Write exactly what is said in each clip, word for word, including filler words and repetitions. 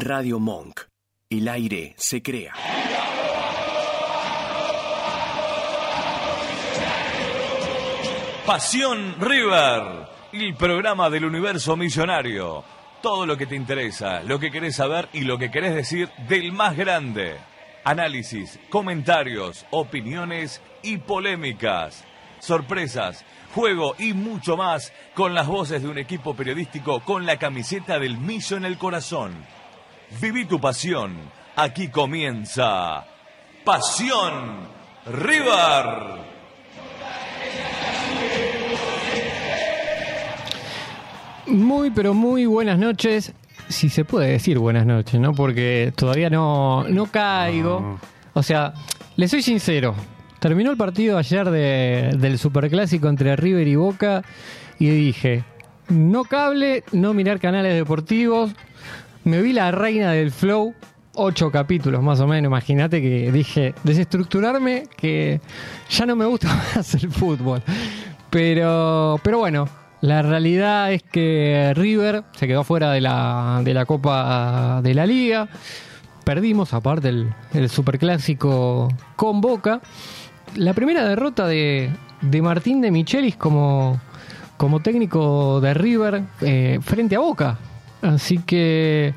Radio Monk. El aire se crea. Pasión River, el programa del universo millonario. Todo lo que te interesa, lo que querés saber y lo que querés decir del más grande. Análisis, comentarios, opiniones y polémicas. Sorpresas, juego y mucho más con las voces de un equipo periodístico con la camiseta del Millo en el corazón. Viví tu pasión. Aquí comienza Pasión River. Muy, pero muy buenas noches. Si se puede decir buenas noches, ¿no? Porque todavía no, no caigo. No. O sea, les soy sincero. Terminó el partido ayer de, del Superclásico entre River y Boca y dije, no cable, no mirar canales deportivos. Me vi La Reina del Flow, ocho capítulos más o menos. Imagínate que dije, desestructurarme, que ya no me gusta más el fútbol. Pero, pero bueno, la realidad es que River se quedó fuera de la, de la Copa de la Liga. Perdimos, aparte, el, el Superclásico con Boca. La primera derrota de, de Martín de Michelis como, como técnico de River eh, frente a Boca. Así que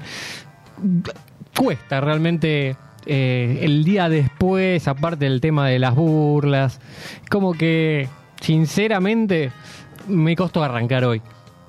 cuesta realmente eh, el día después, aparte del tema de las burlas. Como que, sinceramente, me costó arrancar hoy.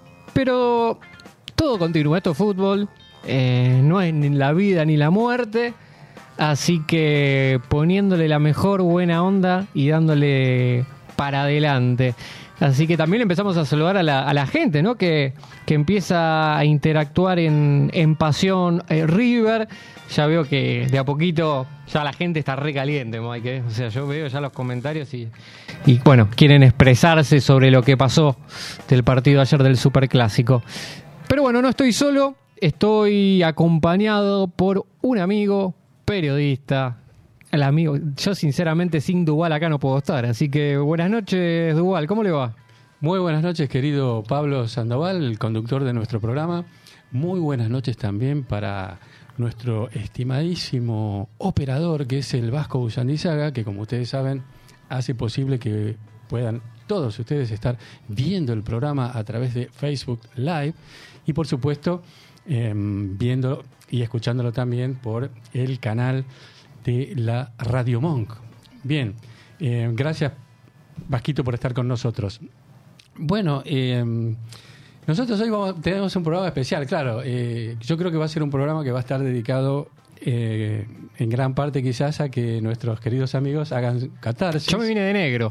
Pero todo continúa, esto es fútbol, eh, no es ni la vida ni la muerte. Así que poniéndole la mejor buena onda y dándole para adelante. Así que también empezamos a saludar a la, a la gente, ¿no? Que, que empieza a interactuar en, en Pasión eh, River. Ya veo que de a poquito ya la gente está re caliente, Mike. O sea, yo veo ya los comentarios y, y bueno, quieren expresarse sobre lo que pasó del partido ayer del Superclásico. Pero bueno, no estoy solo, estoy acompañado por un amigo periodista, el amigo. Yo sinceramente sin Duval acá no puedo estar, así que buenas noches, Duval, ¿cómo le va? Muy buenas noches, querido Pablo Sandoval, el conductor de nuestro programa. Muy buenas noches también para nuestro estimadísimo operador, que es el Vasco Usandizaga, que como ustedes saben hace posible que puedan todos ustedes estar viendo el programa a través de Facebook Live y por supuesto eh, viendo y escuchándolo también por el canal de la Radio Monk. Bien, eh, gracias Vasquito por estar con nosotros. Bueno, eh, nosotros hoy vamos, tenemos un programa especial, claro. Eh, yo creo que va a ser un programa que va a estar dedicado eh, en gran parte quizás a que nuestros queridos amigos hagan catarsis. Yo me vine de negro.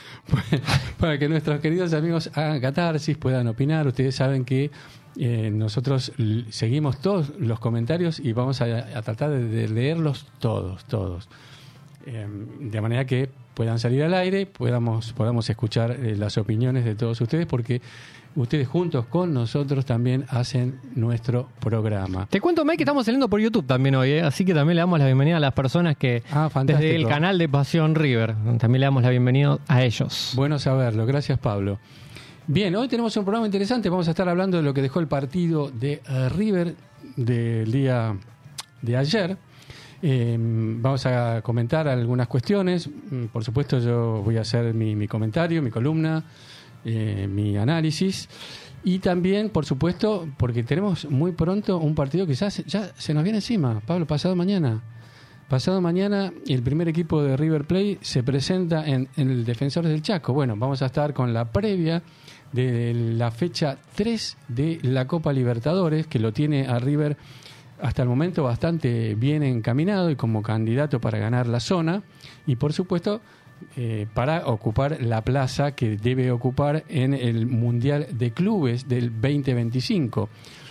Para que nuestros queridos amigos hagan catarsis, puedan opinar. Ustedes saben que Eh, nosotros l- seguimos todos los comentarios y vamos a, a tratar de, de leerlos todos, todos. Eh, de manera que puedan salir al aire, podamos, podamos escuchar eh, las opiniones de todos ustedes, porque ustedes juntos con nosotros también hacen nuestro programa. Te cuento, Mike, que estamos saliendo por YouTube también hoy, ¿eh? Así que también le damos la bienvenida a las personas que Ah, fantástico. desde el canal de Pasión River, también le damos la bienvenida a ellos. Bueno saberlo, gracias Pablo. Bien, hoy tenemos un programa interesante, vamos a estar hablando de lo que dejó el partido de uh, River del día de ayer. Eh, vamos a comentar algunas cuestiones, por supuesto yo voy a hacer mi, mi comentario, mi columna, eh, mi análisis y también, por supuesto, porque tenemos muy pronto un partido que ya se, ya se nos viene encima, Pablo, pasado mañana. Pasado mañana el primer equipo de River Plate se presenta en, en el Defensores del Chaco. Bueno, vamos a estar con la previa de la fecha tres de la Copa Libertadores, que lo tiene a River hasta el momento bastante bien encaminado y como candidato para ganar la zona y por supuesto eh, para ocupar la plaza que debe ocupar en el Mundial de Clubes del veinte veinticinco,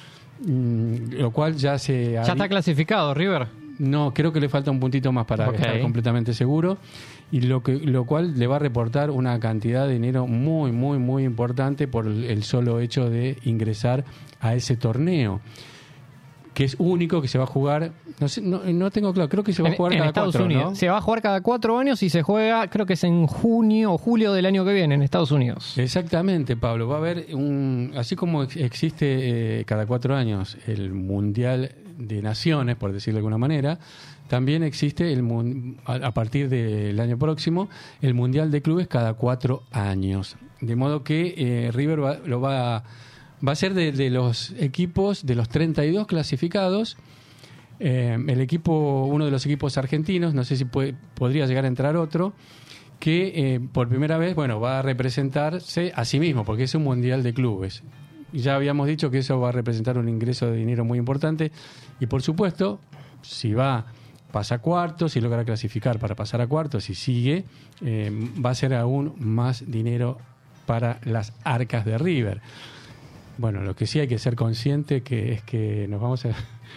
mm, lo cual ya se... ¿Ya está clasificado River? No, creo que le falta un puntito más para okay. estar completamente seguro, y lo que lo cual le va a reportar una cantidad de dinero muy, muy, muy importante por el solo hecho de ingresar a ese torneo, que es único, que se va a jugar, no sé, no, no tengo claro, creo que se va en, a jugar en cada Estados cuatro, Unidos. ¿no? Se va a jugar cada cuatro años y se juega, creo que es en junio o julio del año que viene en Estados Unidos. Exactamente, Pablo. Va a haber un, así como existe eh, cada cuatro años el Mundial de naciones, por decirlo de alguna manera, también existe el mun- a, a partir del año próximo el Mundial de Clubes cada cuatro años. De modo que eh, River va, lo va, va a ser de, de los equipos, de los treinta y dos clasificados, eh, el equipo, uno de los equipos argentinos, no sé si puede, podría llegar a entrar otro, que eh, por primera vez, bueno, va a representarse a sí mismo, porque es un Mundial de Clubes. Ya habíamos dicho que eso va a representar un ingreso de dinero muy importante y, por supuesto, si va, pasa a cuartos, si logra clasificar para pasar a cuartos y sigue, eh, va a ser aún más dinero para las arcas de River. Bueno, lo que sí hay que ser consciente que es que nos vamos a...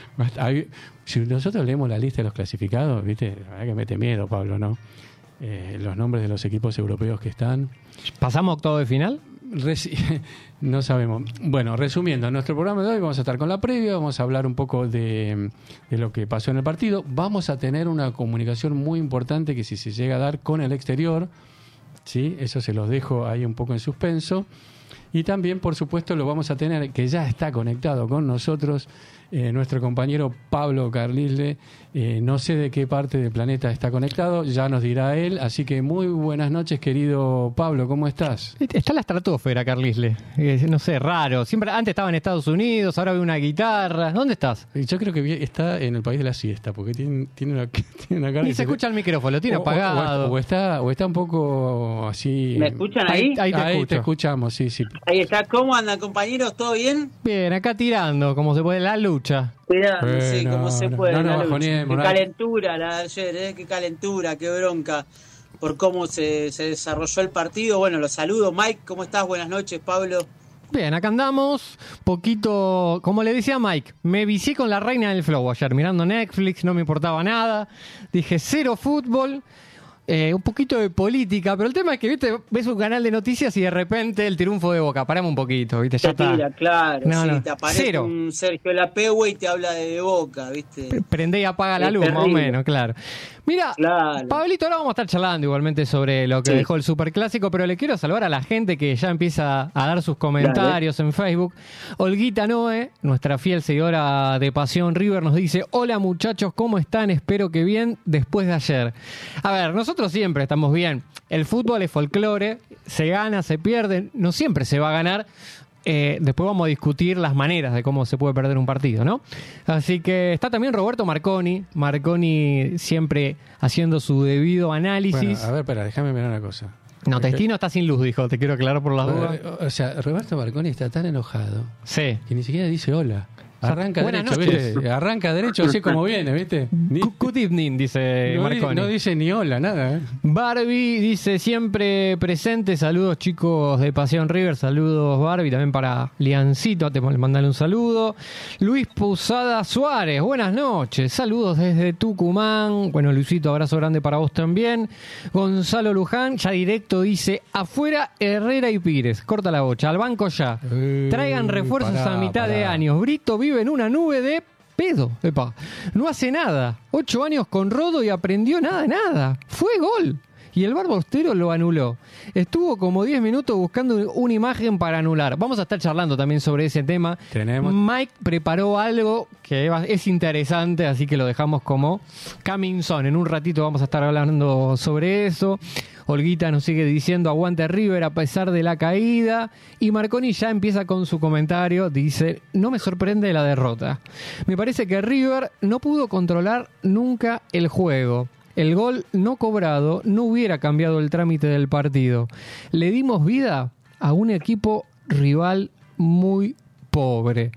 hay, si nosotros leemos la lista de los clasificados, ¿viste? La verdad que mete miedo, Pablo, ¿no? Eh, los nombres de los equipos europeos que están... ¿Pasamos a octavo de final? Reci- no sabemos. Bueno, resumiendo, en nuestro programa de hoy vamos a estar con la previa, vamos a hablar un poco de, de lo que pasó en el partido. Vamos a tener una comunicación muy importante que si se llega a dar con el exterior, ¿sí? Eso se los dejo ahí un poco en suspenso. Y también, por supuesto, lo vamos a tener, que ya está conectado con nosotros, eh, nuestro compañero Pablo Carlisle. Eh, no sé de qué parte del planeta está conectado, ya nos dirá él. Así que muy buenas noches, querido Pablo, ¿cómo estás? Está la estratosfera, Carlisle. Eh, no sé, raro. Siempre antes estaba en Estados Unidos, ahora veo una guitarra. ¿Dónde estás? Yo creo que vi- está en el país de la siesta, porque tiene, tiene, una, tiene una cara... Ni que se escucha el micrófono, lo tiene o- o- apagado. O, o está, o está un poco así... ¿Me escuchan ahí? Ahí te escucho. te escuchamos, sí, sí. Ahí está. ¿Cómo andan, compañeros? ¿Todo bien? Bien, acá tirando, como se puede, la lucha. Cuidado, Bueno, sí, como se no, puede. no nos la lucha. bajonemos, Qué no. calentura la de ayer, ¿eh? Qué calentura, qué bronca por cómo se, se desarrolló el partido. Bueno, los saludo. Mike, ¿cómo estás? Buenas noches, Pablo. Bien, acá andamos, poquito, como le decía Mike, me vicié con la reina del flow ayer, mirando Netflix, no me importaba nada, dije cero fútbol, eh, un poquito de política, pero el tema es que, viste, ves un canal de noticias y de repente el triunfo de Boca, paramos un poquito, viste, ya Te tira, está. claro, No, sí, no, te aparece cero. un Sergio Lapehue y te habla de, de Boca, ¿viste? Prende y apaga la Es luz, más o terrible. menos, claro. Mira, Claro. Pablito, ahora vamos a estar charlando igualmente sobre lo que Sí. dejó el Superclásico, pero le quiero saludar a la gente que ya empieza a dar sus comentarios en Facebook. Olguita Noe, nuestra fiel seguidora de Pasión River, nos dice: hola muchachos, ¿cómo están? Espero que bien después de ayer. A ver, nosotros siempre estamos bien. El fútbol es folclore, se gana, se pierde, no siempre se va a ganar. Eh, después vamos a discutir las maneras de cómo se puede perder un partido, ¿no? Así que está también Roberto Marconi. Marconi siempre haciendo su debido análisis. Bueno, a ver, espera, déjame mirar una cosa. No, Testino está sin luz, dijo. Te quiero aclarar por las dudas. O, o sea, Roberto Marconi está tan enojado Sí. que ni siquiera dice hola. Arranca Buenas derecho, noches. ¿viste? Arranca derecho así como viene, ¿viste? Ni- Good good evening, dice no, di- Marconi. no dice ni hola, nada, ¿eh? Barbie dice siempre presente. Saludos, chicos de Pasión River. Saludos, Barbie. También para Liancito, te mandale un saludo. Luis Posada Suárez, buenas noches. Saludos desde Tucumán. Bueno, Luisito, abrazo grande para vos también. Gonzalo Luján, ya directo dice: afuera Herrera y Pires. Corta la bocha, al banco ya. Eh, Traigan refuerzos pará, a mitad de pará. año. Brito vive en una nube de pedo. Epa. No hace nada. Ocho años con Rodo y aprendió nada, nada. Fue gol. Y el Barba Austero lo anuló. Estuvo como diez minutos buscando una imagen para anular. Vamos a estar charlando también sobre ese tema. Tenemos- Mike preparó algo que es interesante, así que lo dejamos como coming soon. En un ratito vamos a estar hablando sobre eso. Olguita nos sigue diciendo: aguante River a pesar de la caída. Y Marconi ya empieza con su comentario. Dice: no me sorprende la derrota. Me parece que River no pudo controlar nunca el juego. El gol no cobrado no hubiera cambiado el trámite del partido. Le dimos vida a un equipo rival muy pobre.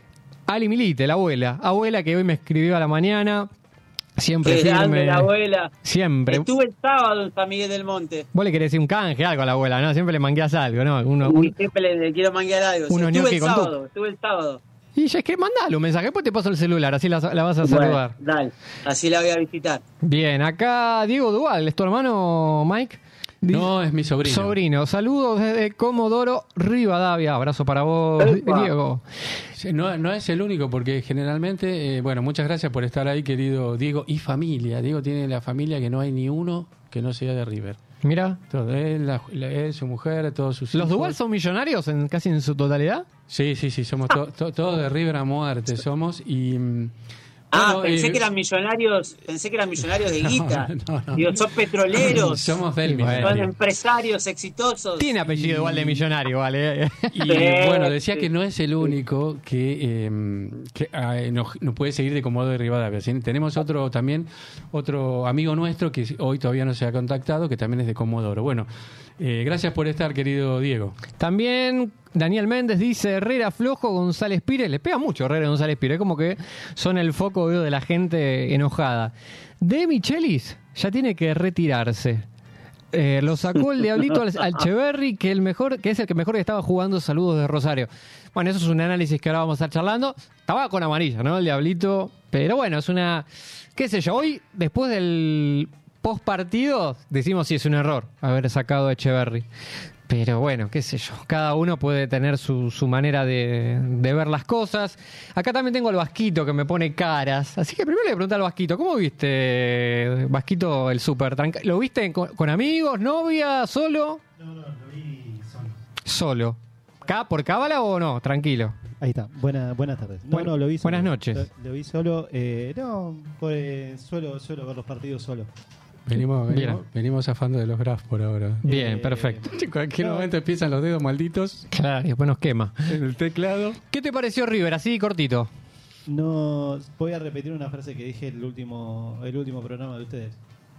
Ali Milite, la abuela. Abuela que hoy me escribió a la mañana. Siempre Qué grande firme. la abuela. Siempre. Estuve el sábado en San Miguel del Monte. Vos le querés decir un canje, algo a la abuela, ¿no? Siempre le mangueás algo, ¿no? Uno, un- Y siempre le, le quiero manguear algo. Sí, unos estuve gnocchi el con tu- sábado, estuve el sábado. Y ya es que mandale un mensaje, después te paso el celular, así la, la vas a Bueno, saludar. dale, así la voy a visitar. Bien, acá Diego Dual, ¿es tu hermano Mike? Di- No, es mi sobrino. Sobrino, saludos desde Comodoro Rivadavia. Abrazo para vos, Epa. Diego. Sí, No, no es el único, porque generalmente, eh, bueno, muchas gracias por estar ahí, querido Diego, y familia. Diego tiene la familia que no hay ni uno que no sea de River. Mira. Todo, él, la, la- él, su mujer, todos sus ¿Los hijos. Duval son millonarios en casi en su totalidad? Sí, sí, sí, somos to- to- todos de River a muerte, somos. Y, mm, Ah, bueno, pensé eh, que eran millonarios, pensé que eran millonarios de guita. no, no. Digo, son petroleros, somos del Y bueno. son millonario. empresarios exitosos. Tiene apellido igual de millonario, ¿vale? Y Sí, bueno, decía sí. que no es el único que, eh, que ah, nos, nos puede seguir de Comodoro de Rivadavia. ¿Sí? Tenemos otro también, otro amigo nuestro que hoy todavía no se ha contactado, que también es de Comodoro. Bueno, eh, gracias por estar, querido Diego. También Daniel Méndez dice Herrera flojo, González Pires. Le pega mucho Herrera y González Pires. Como que son el foco veo, de la gente enojada. De Michelis ya tiene que retirarse. Eh, lo sacó el Diablito al, al Cheverry, que, el mejor, que es el que mejor estaba jugando. Saludos de Rosario. Bueno, eso es un análisis que ahora vamos a estar charlando. Estaba con amarilla, ¿no? El Diablito. Pero bueno, es una... ¿Qué sé yo? Hoy, después del post partido, decimos si es un error haber sacado a Echeverry. Pero bueno, qué sé yo, cada uno puede tener su, su manera de, de ver las cosas. Acá también tengo al Vasquito que me pone caras. Así que primero le pregunto al Vasquito, ¿cómo viste, Vasquito, el Super? Tranca- ¿Lo viste con, con amigos, novia, solo? No, no, lo vi solo. Solo. ¿Cá, ¿Por cábala o no? Tranquilo. Ahí está. Buena, buenas tardes. No, Buen- no, lo vi solo. buenas noches. Lo, lo vi solo. Eh, no, pues, suelo, suelo ver los partidos solo. Venimos, Bien. venimos, venimos zafando de los grafs por ahora. Bien, Eh, perfecto. En cualquier No. momento empiezan los dedos malditos Claro, y después nos quema. en el teclado. ¿Qué te pareció River? Así cortito. No, voy a repetir una frase que dije el último, el último programa de ustedes.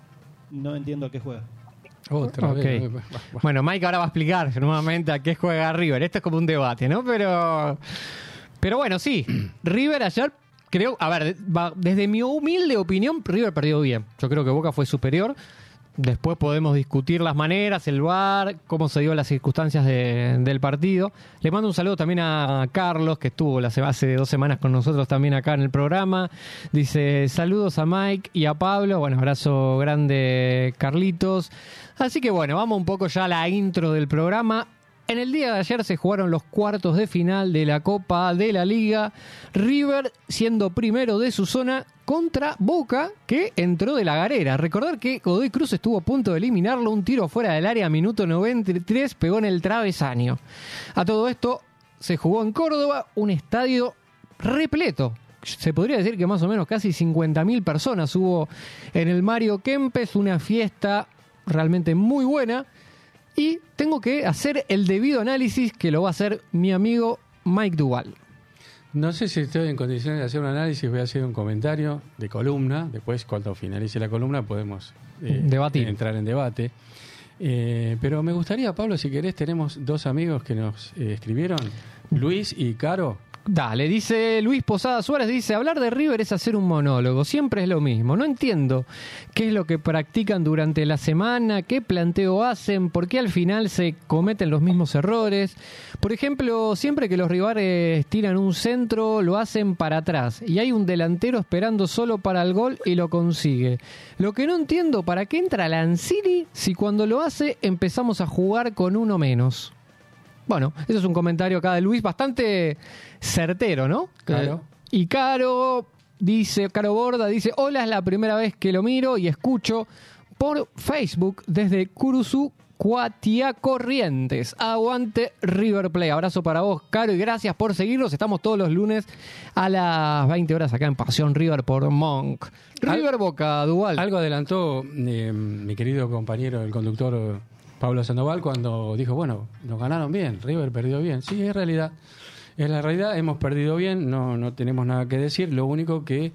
No entiendo a qué juega. Otra Ok. vez. Bueno, Mike ahora va a explicar nuevamente a qué juega River. Esto es como un debate, ¿no? Pero, pero bueno, sí. River ayer, creo, a ver, va- desde mi humilde opinión, River perdió bien. Yo creo que Boca fue superior. Después podemos discutir las maneras, el V A R, cómo se dio las circunstancias de- del partido. Le mando un saludo también a Carlos, que estuvo la, se- hace dos semanas con nosotros también acá en el programa. Dice, saludos a Mike y a Pablo. Bueno, abrazo grande, Carlitos. Así que bueno, vamos un poco ya a la intro del programa. En el día de ayer se jugaron los cuartos de final de la Copa de la Liga. River siendo primero de su zona contra Boca, que entró de la galera. Recordar que Godoy Cruz estuvo a punto de eliminarlo. Un tiro fuera del área, minuto noventa y tres, pegó en el travesaño. A todo esto se jugó en Córdoba, un estadio repleto. Se podría decir que más o menos casi cincuenta mil personas hubo en el Mario Kempes. Una fiesta realmente muy buena. Y tengo que hacer el debido análisis que lo va a hacer mi amigo Mike Duval. No sé si estoy en condiciones de hacer un análisis, voy a hacer un comentario de columna. Después, cuando finalice la columna, podemos eh, Debatir. entrar en debate. Eh, pero me gustaría, Pablo, si querés, tenemos dos amigos que nos eh, escribieron, Luis y Caro. Dale, dice Luis Posada Suárez, dice, hablar de River es hacer un monólogo, siempre es lo mismo. No entiendo qué es lo que practican durante la semana, qué planteo hacen, por qué al final se cometen los mismos errores. Por ejemplo, siempre que los rivales tiran un centro, lo hacen para atrás y hay un delantero esperando solo para el gol y lo consigue. Lo que no entiendo, ¿para qué entra Lanzini si cuando lo hace empezamos a jugar con uno menos? Bueno, eso es un comentario acá de Luis bastante certero, ¿no? Caro. Eh, y Caro dice, Caro Borda dice, hola, es la primera vez que lo miro y escucho por Facebook desde Curuzú, Cuatia Corrientes. Aguante River Play. Abrazo para vos, Caro, y gracias por seguirnos. Estamos todos los lunes a las veinte horas acá en Pasión River por Monk. River Boca, Duval. Algo adelantó eh, mi querido compañero, el conductor Pablo Sandoval, cuando dijo, bueno, nos ganaron bien, River perdió bien. Sí, es realidad. Es la realidad, hemos perdido bien, no, no tenemos nada que decir. Lo único que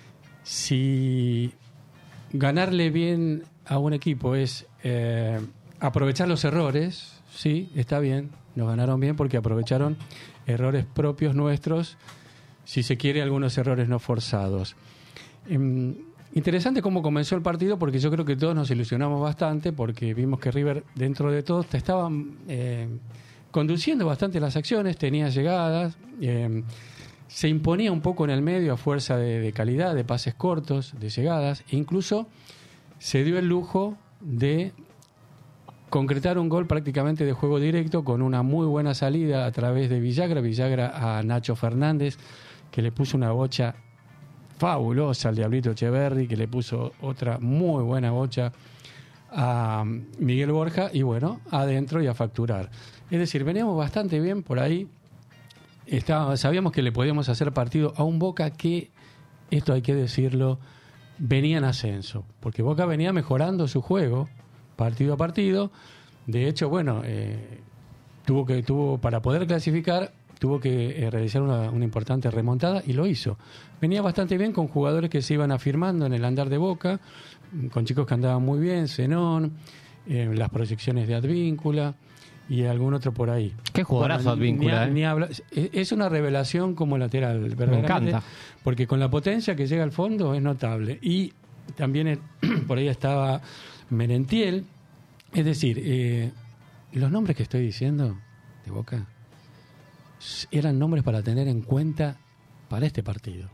si ganarle bien a un equipo es eh, aprovechar los errores, sí, está bien, nos ganaron bien porque aprovecharon errores propios nuestros, si se quiere, algunos errores no forzados. Eh, Interesante cómo comenzó el partido, porque yo creo que todos nos ilusionamos bastante, porque vimos que River, dentro de todo, te estaban eh, conduciendo bastante las acciones, tenía llegadas, eh, se imponía un poco en el medio a fuerza de, de calidad, de pases cortos, de llegadas, e incluso se dio el lujo de concretar un gol prácticamente de juego directo con una muy buena salida a través de Villagra, Villagra a Nacho Fernández, que le puso una bocha fabulosa al Diablito Echeverry, que le puso otra muy buena bocha a Miguel Borja y bueno, adentro y a facturar. Es decir, veníamos bastante bien por ahí. Estaba, sabíamos que le podíamos hacer partido a un Boca que, esto hay que decirlo, venía en ascenso, porque Boca venía mejorando su juego partido a partido. De hecho, bueno, eh, tuvo que tuvo para poder clasificar tuvo que eh, realizar una, una importante remontada y lo hizo. Venía bastante bien con jugadores que se iban afirmando en el andar de Boca, con chicos que andaban muy bien, Zenón, eh, las proyecciones de Advíncula y algún otro por ahí. Qué jugadorazo Bueno, Advíncula, ni, ¿eh? ni habla, es, es una revelación como lateral, verdaderamente, Me encanta. porque con la potencia que llega al fondo es notable. Y también el, por ahí estaba Merentiel. Es decir, eh, los nombres que estoy diciendo de Boca eran nombres para tener en cuenta para este partido.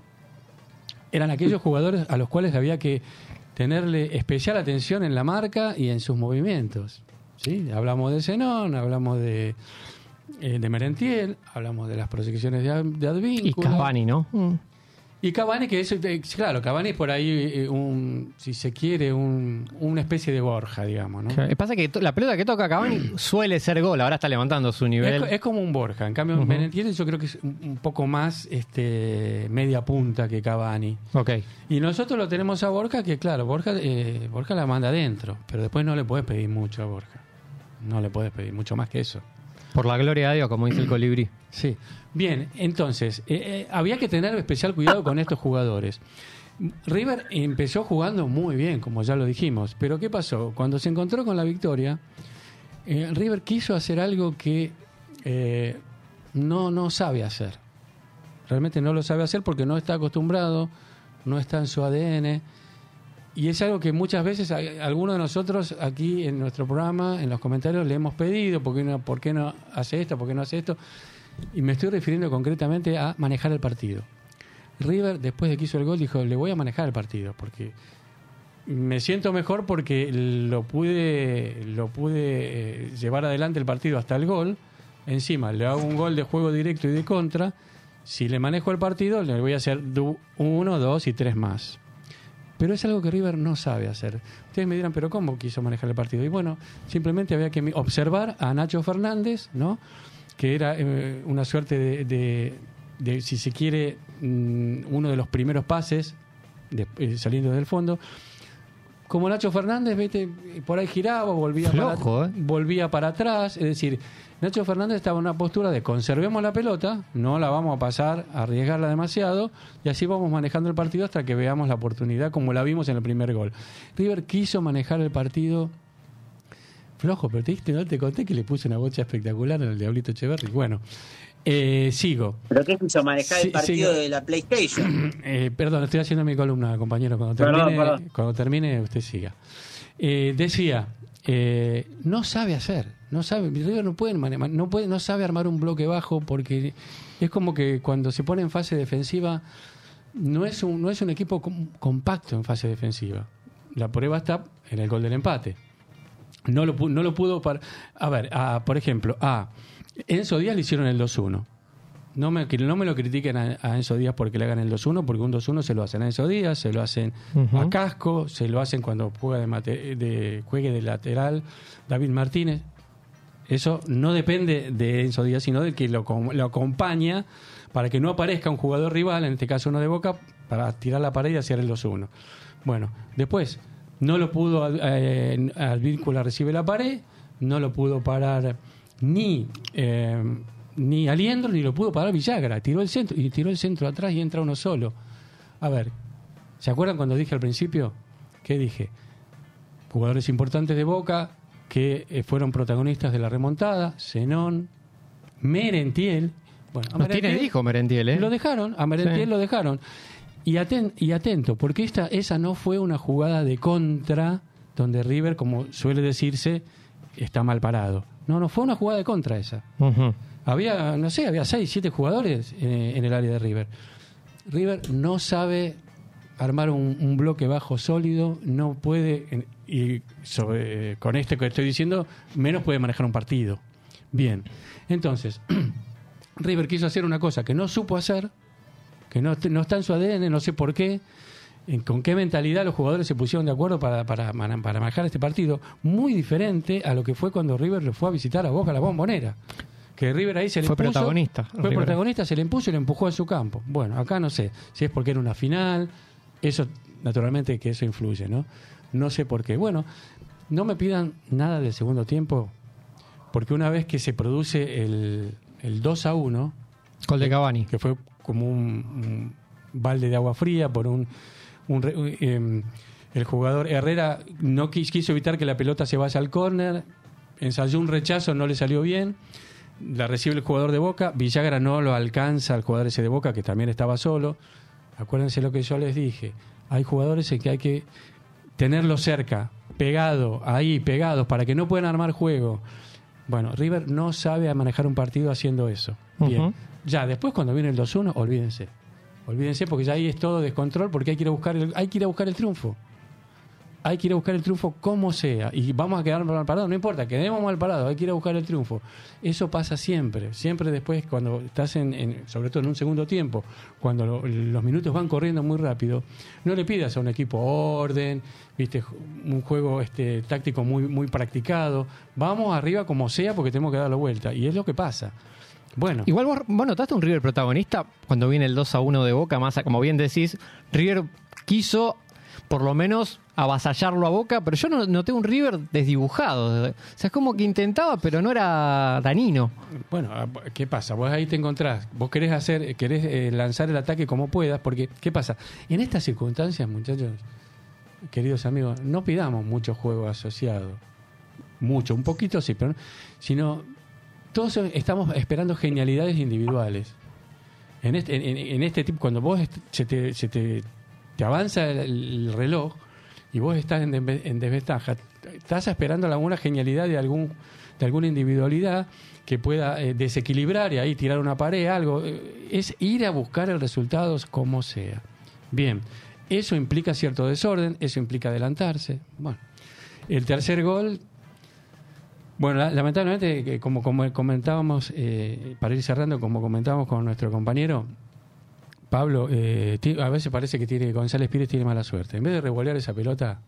Eran aquellos jugadores a los cuales había que tenerle especial atención en la marca y en sus movimientos. ¿Sí? Hablamos de Zenón, hablamos de, eh, de Merentiel, hablamos de las proyecciones de, de Advíncula. Y Cavani, ¿no? Mm. Y Cavani, que es, claro, Cavani es por ahí, un, si se quiere, un, una especie de Borja, digamos, ¿no? Claro, pasa que to- la pelota que toca Cavani suele ser gol, ahora está levantando su nivel. Es, es como un Borja, en cambio, Uh-huh. Merentiel yo creo que es un, un poco más este media punta que Cavani. Ok. Y nosotros lo tenemos a Borja, que claro, Borja, eh, Borja la manda adentro, pero después no le puedes pedir mucho a Borja. No le puedes pedir mucho más que eso. Por la gloria de Dios, como dice el colibrí. Sí. Bien, entonces, eh, eh, había que tener especial cuidado con estos jugadores. River empezó jugando muy bien, como ya lo dijimos, pero ¿qué pasó? Cuando se encontró con la victoria, eh, River quiso hacer algo que eh, no, no sabe hacer. Realmente no lo sabe hacer porque no está acostumbrado, no está en su A D N. Y es algo que muchas veces a, a algunos de nosotros aquí en nuestro programa, en los comentarios, le hemos pedido, ¿por qué no, por qué no hace esto? ¿Por qué no hace esto? Y me estoy refiriendo concretamente a manejar el partido. River, después de que hizo el gol, dijo, le voy a manejar el partido, porque me siento mejor porque lo pude, lo pude eh, llevar adelante el partido hasta el gol. Encima, le hago un gol de juego directo y de contra. Si le manejo el partido, le voy a hacer uno, dos y tres más. Pero es algo que River no sabe hacer. Ustedes me dirán, ¿pero cómo quiso manejar el partido? Y bueno, simplemente había que observar a Nacho Fernández, ¿no? Que era eh, una suerte de, de, de, si se quiere, mm, uno de los primeros pases de, eh, saliendo del fondo. Como Nacho Fernández, vete, por ahí giraba, volvía, Flojo, para, ¿eh? volvía para atrás. Es decir, Nacho Fernández estaba en una postura de conservemos la pelota, no la vamos a pasar, a arriesgarla demasiado, y así vamos manejando el partido hasta que veamos la oportunidad, como la vimos en el primer gol. River quiso manejar el partido flojo, pero te, diste, no te conté que le puse una bocha espectacular en el Diablito Echeverri. Bueno, eh, sigo. ¿Pero qué quiso manejar Sí, el partido sigo. de la PlayStation? Eh, perdón, estoy haciendo mi columna, compañero. Cuando Perdón, termine, perdón. Cuando termine usted siga. Eh, decía, eh, no sabe hacer, no sabe, River no puede, mane- no puede, no sabe armar un bloque bajo porque es como que cuando se pone en fase defensiva no es un, no es un equipo com- compacto en fase defensiva. La prueba está en el gol del empate. No lo, pu- no lo pudo par- a ver, a, por ejemplo, a Enzo Díaz le hicieron el dos uno. No me, que no me lo critiquen a, a Enzo Díaz porque le hagan el dos uno, porque un dos uno se lo hacen a Enzo Díaz, se lo hacen Uh-huh. a Casco, se lo hacen cuando juega de, mate- de juegue de lateral David Martínez. Eso no depende de Enzo Díaz, sino de que lo, com- lo acompaña para que no aparezca un jugador rival, en este caso uno de Boca, para tirar la pared y hacer el dos uno. Bueno, después no lo pudo, eh, Advíncula recibe la pared, no lo pudo parar ni eh, ni Aliendro, ni lo pudo parar Villagra. Tiró el centro y tiró el centro atrás y entra uno solo. A ver, ¿se acuerdan cuando dije al principio? ¿Qué dije? Jugadores importantes de Boca que eh, fueron protagonistas de la remontada, Zenón, Merentiel. Bueno, a Nos tiene Merentiel hijo Merentiel, ¿eh? lo dejaron, a Merentiel Sí. lo dejaron. Y, aten- y atento, porque esta esa no fue una jugada de contra donde River, como suele decirse, está mal parado. No, no fue una jugada de contra esa. Ujú. Había, no sé, había seis, siete jugadores eh, en el área de River. River no sabe armar un, un bloque bajo sólido, no puede, en- y sobre, eh, con este que estoy diciendo, menos puede manejar un partido. Bien, entonces, River quiso hacer una cosa que no supo hacer, que no, no está en su A D N, no sé por qué, en con qué mentalidad los jugadores se pusieron de acuerdo para, para, para manejar este partido, muy diferente a lo que fue cuando River le fue a visitar a Boca a la Bombonera. Que River ahí se le fue impuso, protagonista. Fue River. protagonista, se le impuso y le empujó a su campo. Bueno, acá no sé si es porque era una final, eso naturalmente que eso influye, ¿no? No sé por qué. Bueno, no me pidan nada del segundo tiempo, porque una vez que se produce el, el dos a uno, Gol de Cavani. que fue como un, un balde de agua fría por un... un eh, el jugador Herrera no quiso, quiso evitar que la pelota se vaya al córner, ensayó un rechazo, no le salió bien, la recibe el jugador de Boca, Villagra no lo alcanza al jugador ese de Boca, que también estaba solo. Acuérdense lo que yo les dije, hay jugadores en que hay que tenerlos cerca, pegado, ahí, pegados, para que no puedan armar juego. Bueno, River no sabe manejar un partido haciendo eso. Bien. Uh-huh. Ya, después cuando viene el dos uno, olvídense. Olvídense porque ya ahí es todo descontrol, porque hay que ir a buscar el, hay que ir a buscar el triunfo. Hay que ir a buscar el triunfo como sea. Y vamos a quedar mal parados, no importa, quedemos mal parados, hay que ir a buscar el triunfo. Eso pasa siempre. Siempre después, cuando estás en, en sobre todo en un segundo tiempo, cuando lo, los minutos van corriendo muy rápido, no le pidas a un equipo orden, viste, un juego este táctico muy, muy practicado. Vamos arriba como sea porque tenemos que dar la vuelta. Y es lo que pasa. Bueno. Igual vos, vos notaste un River protagonista cuando viene el dos a uno de Boca, más a- como bien decís, River quiso por lo menos avasallarlo a Boca, pero yo no noté un River desdibujado. O sea, es como que intentaba, pero no era dañino. Bueno, ¿qué pasa? Vos ahí te encontrás, vos querés hacer, querés eh, lanzar el ataque como puedas, porque ¿qué pasa? En estas circunstancias, muchachos, queridos amigos, no pidamos mucho juego asociado. Mucho, un poquito sí, pero no, sino todos estamos esperando genialidades individuales. En este, en, en este tipo, cuando vos est- se te, se te, te avanza el, el reloj y vos estás en, desve- en desventaja, estás esperando alguna genialidad de algún de alguna individualidad que pueda eh, desequilibrar y ahí tirar una pared, algo. Eh, es ir a buscar el resultado como sea. Bien, eso implica cierto desorden, eso implica adelantarse. Bueno, el tercer gol, bueno, la- lamentablemente, que como, como comentábamos, eh, para ir cerrando, como comentábamos con nuestro compañero, Pablo, eh, ti- a veces parece que tiene González Pires tiene mala suerte. En vez de revolear esa pelota,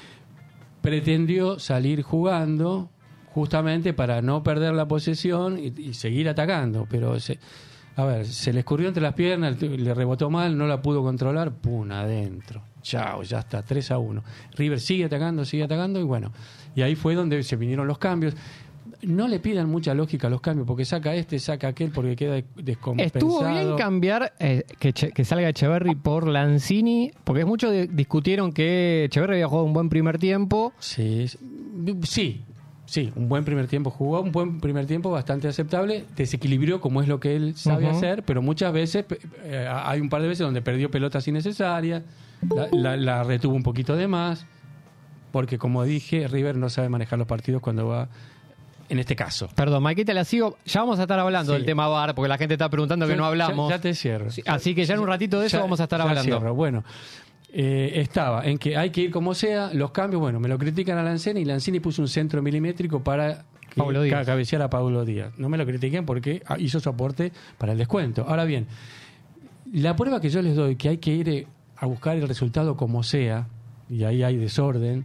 pretendió salir jugando justamente para no perder la posesión y, y seguir atacando. Pero, se, a ver, se le escurrió entre las piernas, le rebotó mal, no la pudo controlar, ¡pum! Adentro. Chao, ya está, tres a uno. River sigue atacando, sigue atacando y bueno, y ahí fue donde se vinieron los cambios. No le pidan mucha lógica a los cambios, porque saca este, saca aquel, porque queda descompensado. Estuvo bien cambiar eh, que, Che- que salga Echeverri por Lanzini, porque muchos de- discutieron que Echeverri había jugado un buen primer tiempo. Sí, es- sí, sí, un buen primer tiempo jugó, un buen primer tiempo bastante aceptable, desequilibrió como es lo que él sabe Ujú. hacer, pero muchas veces, eh, hay un par de veces donde perdió pelotas innecesarias, la, la- la retuvo un poquito de más, porque como dije, River no sabe manejar los partidos cuando va, en este caso. Perdón, Maquita, la sigo. Ya vamos a estar hablando Sí. del tema V A R, porque la gente está preguntando que Ya- no hablamos. Ya, ya te cierro. Sí, así que ya en un ratito de eso Ya- vamos a estar ya hablando. cierro. Bueno, eh, estaba en que hay que ir como sea, los cambios, bueno, me lo critican a Lanzini y Lanzini puso un centro milimétrico para que Paulo Díaz. ca- cabeceara a Paulo Díaz. No me lo critiquen porque ah, hizo su aporte para el descuento. Ahora bien, la prueba que yo les doy que hay que ir eh, a buscar el resultado como sea, y ahí hay desorden,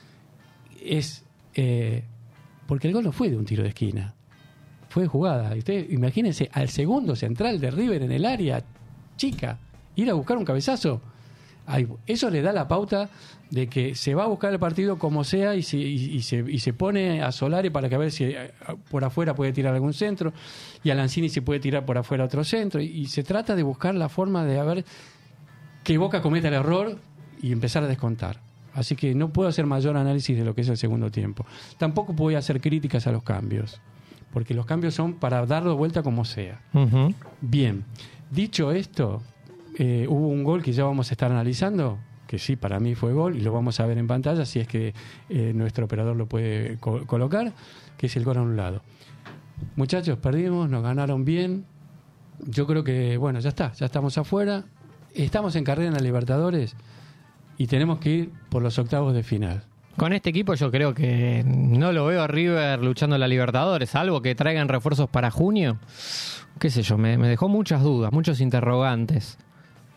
es eh, porque el gol no fue de un tiro de esquina, fue de jugada. Y ustedes imagínense al segundo central de River en el área chica, ir a buscar un cabezazo. Ay, eso le da la pauta de que se va a buscar el partido como sea y se, y, y se, y se pone a Solari para que a ver si eh, por afuera puede tirar algún centro y a Lanzini se puede tirar por afuera otro centro y, y se trata de buscar la forma de a ver que Boca cometa el error y empezar a descontar. Así que no puedo hacer mayor análisis de lo que es el segundo tiempo. Tampoco voy a hacer críticas a los cambios, porque los cambios son para darlo vuelta como sea. Ujú. Bien, dicho esto, eh, hubo un gol que ya vamos a estar analizando, que sí, para mí fue gol, y lo vamos a ver en pantalla, si es que eh, nuestro operador lo puede co- colocar, que es el gol anulado. Muchachos, perdimos, nos ganaron bien. Yo creo que, bueno, ya está, ya estamos afuera. Estamos en carrera en la Libertadores y tenemos que ir por los octavos de final. Con este equipo yo creo que no lo veo a River luchando en la Libertadores, salvo que traigan refuerzos para junio. Qué sé yo, me, me dejó muchas dudas, muchos interrogantes.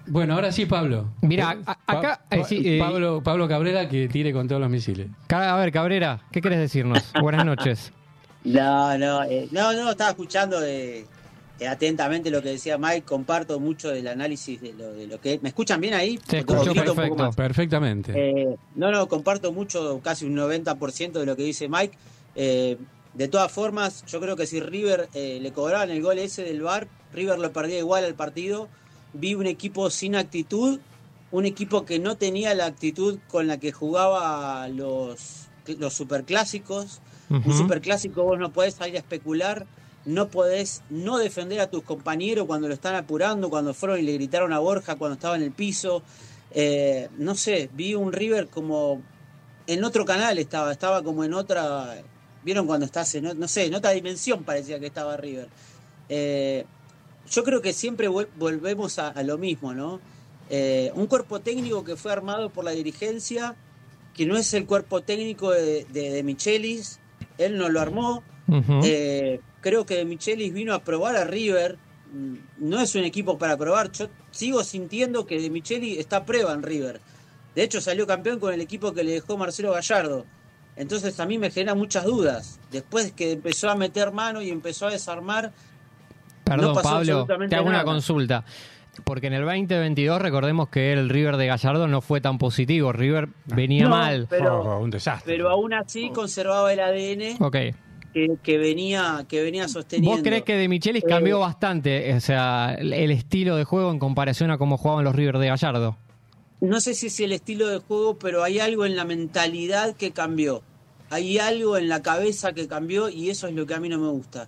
Bueno, ahora sí, Pablo. Mira, Eh, a- acá, Pa- eh, sí, eh, Pablo, Pablo Cabrera que tire con todos los misiles. A ver, Cabrera, ¿qué querés decirnos? Buenas noches. No, no, eh, no, no, estaba escuchando eh, eh, atentamente lo que decía Mike, comparto mucho del análisis de lo, de lo que... ¿Me escuchan bien ahí? Te Porque escucho grito un poco perfecto. más. Perfectamente. Eh, no, no, comparto mucho, casi un noventa por ciento de lo que dice Mike. Eh, de todas formas, yo creo que si River eh, le cobraban el gol ese del V A R, River lo perdía igual al partido. Vi un equipo sin actitud, un equipo que no tenía la actitud con la que jugaba los, los superclásicos. Ujú. Un superclásico vos no podés salir a especular, no podés no defender a tus compañeros cuando lo están apurando, cuando fueron y le gritaron a Borja cuando estaba en el piso. Eh, no sé, vi un River como en otro canal, estaba, estaba como en otra... ¿Vieron cuando estás en, no sé, en otra dimensión parecía que estaba River? Eh, yo creo que siempre vol- volvemos a, a lo mismo, ¿no? Eh, un cuerpo técnico que fue armado por la dirigencia, que no es el cuerpo técnico de, de, de Michelis, él no lo armó. Ujú. Eh, creo que De Michelis vino a probar a River, mm, no es un equipo para probar. Yo sigo sintiendo que De Michelis está a prueba en River. De hecho salió campeón con el equipo que le dejó Marcelo Gallardo. Entonces a mí me genera muchas dudas. Después que empezó a meter mano y empezó a desarmar, Perdón, no pasó Pablo, absolutamente te hago una nada. consulta. Porque en el veinte veintidós recordemos que el River de Gallardo no fue tan positivo. River venía No, mal. pero, Oh, un desastre. pero aún así conservaba el A D N Ok. que, que venía que venía sosteniendo. ¿Vos crees que De Michelis Eh, cambió bastante, o sea, el el estilo de juego en comparación a cómo jugaban los River de Gallardo? No sé si es el estilo de juego, pero hay algo en la mentalidad que cambió. Hay algo en la cabeza que cambió y eso es lo que a mí no me gusta.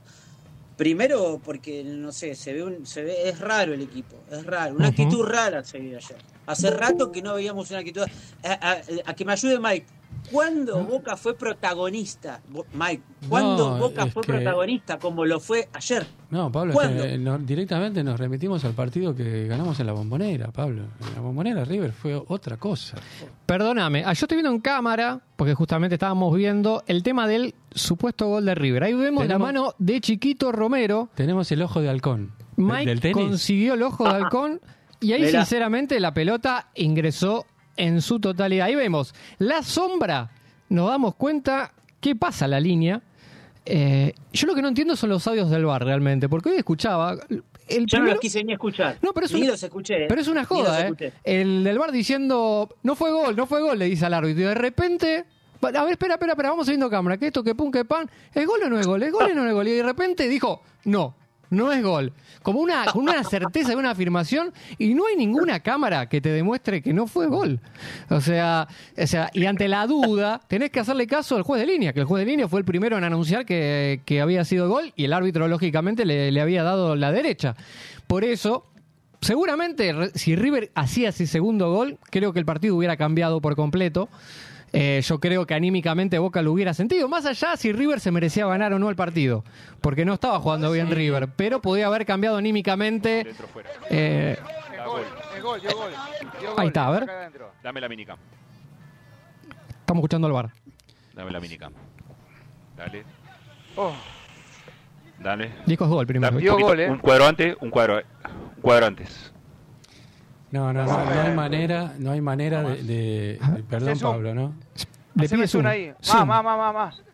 Primero porque, no sé, se ve, un, se ve es raro el equipo, es raro. Una Ujú. actitud rara se vio ayer. Hace rato que no veíamos una actitud... A, a- a que me ayude Mike. ¿Cuándo Boca fue protagonista? Bo- Mike, ¿cuándo No, Boca es fue que- protagonista como lo fue ayer? No, Pablo, es ¿Cuándo? que, eh, no- directamente nos remitimos al partido que ganamos en la Bombonera, Pablo. En la Bombonera River fue otra cosa. Perdóname, ah, yo estoy viendo en cámara, porque justamente estábamos viendo el tema del supuesto gol de River. Ahí vemos la Tenemos- mano de Chiquito Romero. Tenemos el ojo de halcón. Mike del tenis. consiguió el ojo de halcón y ahí Mirá. sinceramente la pelota ingresó en su totalidad. Ahí vemos la sombra, nos damos cuenta qué pasa la línea. Eh, yo lo que no entiendo son los audios del V A R realmente, porque hoy escuchaba... El Yo no primero- los quise ni escuchar. No, pero es ni una- los escuché. ¿eh? Pero es una Ni joda, los ¿eh? escuché. El del V A R diciendo, no fue gol, no fue gol, le dice al árbitro. Y de repente, a ver, espera, espera, espera, vamos viendo cámara, que esto, que pum, que pan, ¿es gol o no es gol? ¿Es gol o no es gol? Y de repente dijo, no, no es gol. Como una, con una certeza y una afirmación, y no hay ninguna cámara que te demuestre que no fue gol. O sea, o sea, y ante la duda, tenés que hacerle caso al juez de línea, que el juez de línea fue el primero en anunciar que, que había sido gol, y el árbitro, lógicamente, le, le había dado la derecha. Por eso, seguramente, re- si River hacía ese segundo gol, creo que el partido hubiera cambiado por completo. Eh, yo creo que anímicamente Boca lo hubiera sentido, más allá si River se merecía ganar o no el partido, porque no estaba jugando bien River, pero podía haber cambiado anímicamente. eh, Es gol, dio gol. Dio Ahí gol, está, a ver. acá adentro. Dame la minicam. estamos escuchando al V A R. Dame la minicam. Dale, Oh, dale. Dijo es gol primero. Dio gol, eh. Un cuadro antes, un cuadro, un cuadro antes. No, no, no, no hay manera, no hay manera de, de- de- perdón, Haces un- Pablo, ¿no? Le haceme pide zoom zoom. ahí. Zoom. Más, más, más, más.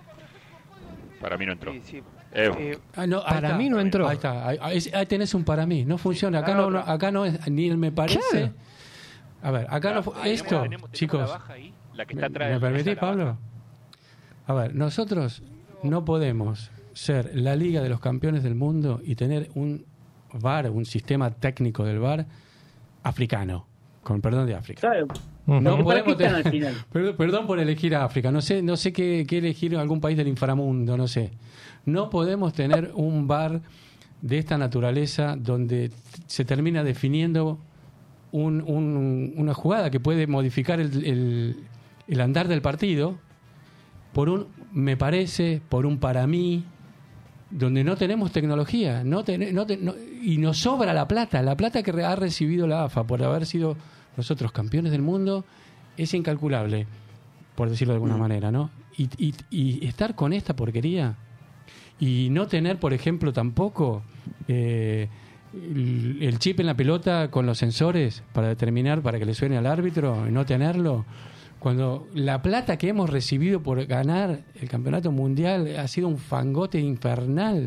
Para mí no entró. Sí, sí. Eh, Eh, Ah, no, ahí Para está. mí no entró. Ahí está, ahí, ahí- ahí tenés un para mí, no funciona. Acá la no, no- otra. acá no es ni el me parece. Claro. A ver, acá no fu- esto, chicos. la que ¿Me, está atrás. me permitís, esa, la Pablo? baja. A ver, nosotros no podemos ser la Liga de los Campeones del Mundo y tener un V A R, un sistema técnico del V A R africano, con perdón de África. Claro. Ujú. No ¿Para podemos qué están tener- al final? Perdón, perdón por elegir a África. No sé, no sé qué, qué elegir algún país del inframundo, no sé. No podemos tener un V A R de esta naturaleza donde se termina definiendo un- un- una jugada que puede modificar el, el- el andar del partido por un, me parece, por un para mí, donde no tenemos tecnología, no ten- no te- no- y nos sobra la plata. La plata que ha recibido la A F A por haber sido nosotros campeones del mundo es incalculable, por decirlo de alguna manera, ¿no? Y, y- y estar con esta porquería y no tener, por ejemplo, tampoco eh, el, el chip en la pelota con los sensores para determinar, para que le suene al árbitro y no tenerlo. Cuando la plata que hemos recibido por ganar el campeonato mundial ha sido un fangote infernal,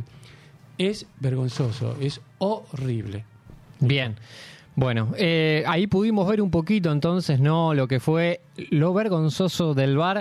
es vergonzoso, es horrible. Bien. Bueno, eh, ahí pudimos ver un poquito entonces, ¿no? Lo que fue lo vergonzoso del V A R.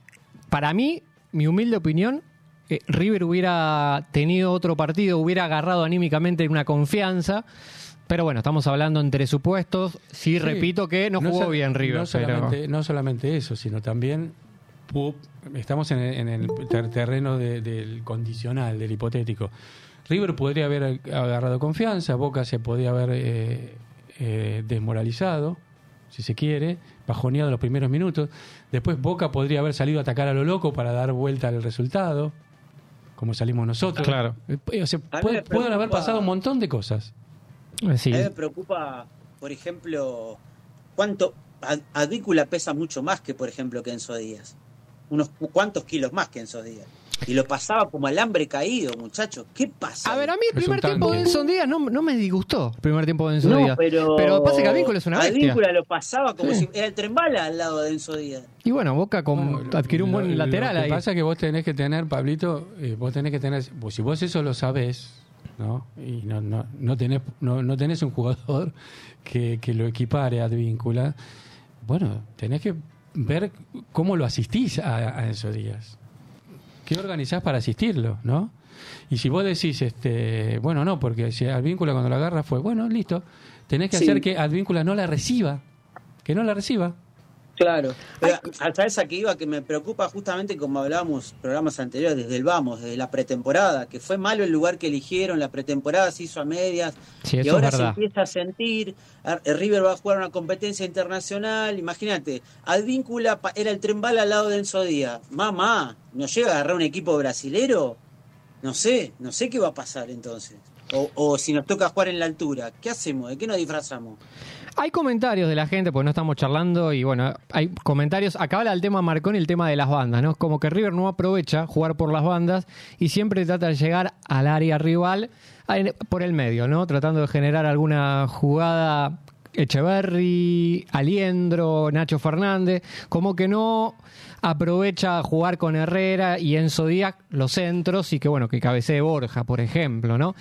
Para mí, mi humilde opinión, eh, River hubiera tenido otro partido, hubiera agarrado anímicamente una confianza. Pero bueno, estamos hablando entre supuestos. Sí, sí, repito que no jugó no bien River. No solamente, pero... no solamente eso, sino también uh, estamos en el, en el ter- terreno de, del condicional, del hipotético. River podría haber agarrado confianza, Boca se podía haber eh, eh, desmoralizado, si se quiere, bajoneado los primeros minutos. Después Boca podría haber salido a atacar a lo loco para dar vuelta al resultado, como salimos nosotros. Claro. O sea, puede, pueden haber pasado un montón de cosas. Sí. A mí me preocupa, por ejemplo, cuánto Advíncula pesa mucho más que, por ejemplo, que Enzo Díaz. Unos cuantos kilos más que Enzo Díaz. Y lo pasaba como alambre caído, muchachos. ¿Qué pasa? A ver, a mí el Es primer un tiempo de tanque. Enzo Díaz no, no me disgustó. El primer tiempo de Enzo No, Díaz. pero, pero pasa que Advíncula es una bestia. Advíncula lo pasaba como Sí. si era el tren bala al lado de Enzo Díaz. Y bueno, Boca con, Bueno, adquirió un buen lo- lateral Lo que ahí. pasa es que vos tenés que tener, Pablito, eh, vos tenés que tener, pues si vos eso lo sabés, ¿no? Y no, no, no tenés, no, no tenés un jugador que, que lo equipare a Advíncula, bueno, tenés que ver cómo lo asistís a, a Enzo Díaz. ¿Qué organizás para asistirlo, no? Y si vos decís, este, bueno, no, porque si Advíncula cuando la agarra fue, bueno, listo, tenés que Sí. hacer que Advíncula no la reciba, que no la reciba. Claro. Pero hasta esa que iba, que me preocupa justamente como hablábamos programas anteriores, desde el vamos, desde la pretemporada, que fue malo el lugar que eligieron, la pretemporada se hizo a medias, Sí, y eso ahora es se verdad. empieza a sentir, a- el River va a jugar una competencia internacional, imagínate, Advíncula pa- era el tren bala al lado de Enzo Díaz. Mamá, ¿nos llega a agarrar un equipo brasilero? No sé, no sé qué va a pasar entonces. O, o si nos toca jugar en la altura, ¿qué hacemos? ¿De qué nos disfrazamos? Hay comentarios de la gente, pues no estamos charlando, y bueno, hay comentarios. Acá habla el tema Marconi, el tema de las bandas, ¿no? Como que River no aprovecha jugar por las bandas y siempre trata de llegar al área rival a- por el medio, ¿no? Tratando de generar alguna jugada. Echeverry, Aliendro, Nacho Fernández, como que no aprovecha jugar con Herrera y Enzo Díaz los centros y que bueno, que cabecee Borja, por ejemplo, ¿no?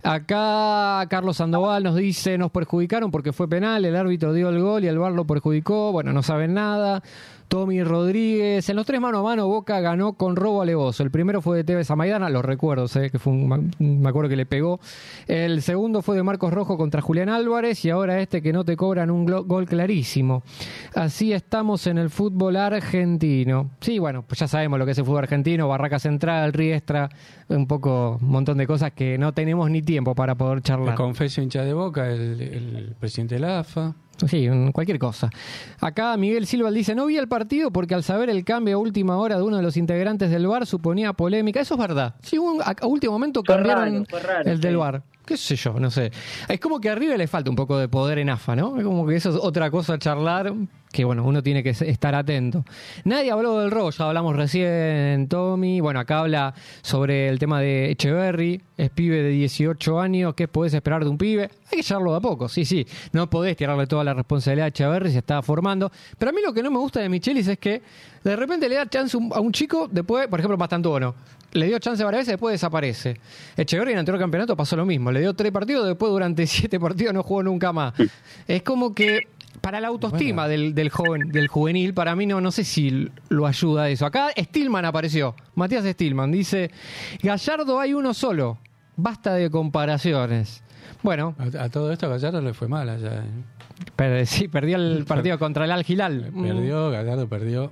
Acá Carlos Sandoval nos dice, nos perjudicaron porque fue penal, el árbitro dio el gol y el V A R lo perjudicó, bueno, no saben nada. Tommy Rodríguez, en los tres mano a mano Boca ganó con robo alevoso. El primero fue de Tevez a Maidana, lo recuerdo, sé que fue un, me acuerdo que le pegó. El segundo fue de Marcos Rojo contra Julián Álvarez y ahora este que no te cobran un glo- gol clarísimo. Así estamos en el fútbol argentino. Sí, bueno, pues ya sabemos lo que es el fútbol argentino, Barraca Central, Riestra, un poco, un montón de cosas que no tenemos ni tiempo para poder El charlar. confeso hincha de Boca, el, el presidente de la A F A. Sí, cualquier cosa. Acá Miguel Silva dice, no vi el partido porque al saber el cambio a última hora de uno de los integrantes del V A R suponía polémica. Eso es verdad. Sí, un- a, a último momento Fue cambiaron raro, fue raro, el del sí. V A R. ¿Qué sé yo? No sé. Es como que arriba le falta un poco de poder en A F A, ¿no? Es como que eso es otra cosa a charlar que, bueno, uno tiene que estar atento. Nadie habló del robo, ya hablamos recién, Tommy. Bueno, acá habla sobre el tema de Echeverry, es pibe de dieciocho años, ¿qué podés esperar de un pibe? Hay que llevarlo de a poco, sí, sí. No podés tirarle toda la responsabilidad a Echeverry, se estaba formando. Pero a mí lo que no me gusta de Michelis es que de repente le da chance a un chico, después, por ejemplo, Mastantuono. Le dio chance varias veces, después desaparece. Echeverry en el anterior campeonato pasó lo mismo. Le dio tres partidos, después durante siete partidos no jugó nunca más. Es como que para la autoestima Bueno. del, del joven, del juvenil, para mí no, no sé si lo ayuda eso. Acá Stillman apareció, Matías Stillman, dice, Gallardo hay uno solo, basta de comparaciones. Bueno, A, a todo esto a Gallardo le fue mal allá. ¿eh? per- sí, perdió el partido contra el Al Hilal. Perdió, Gallardo perdió.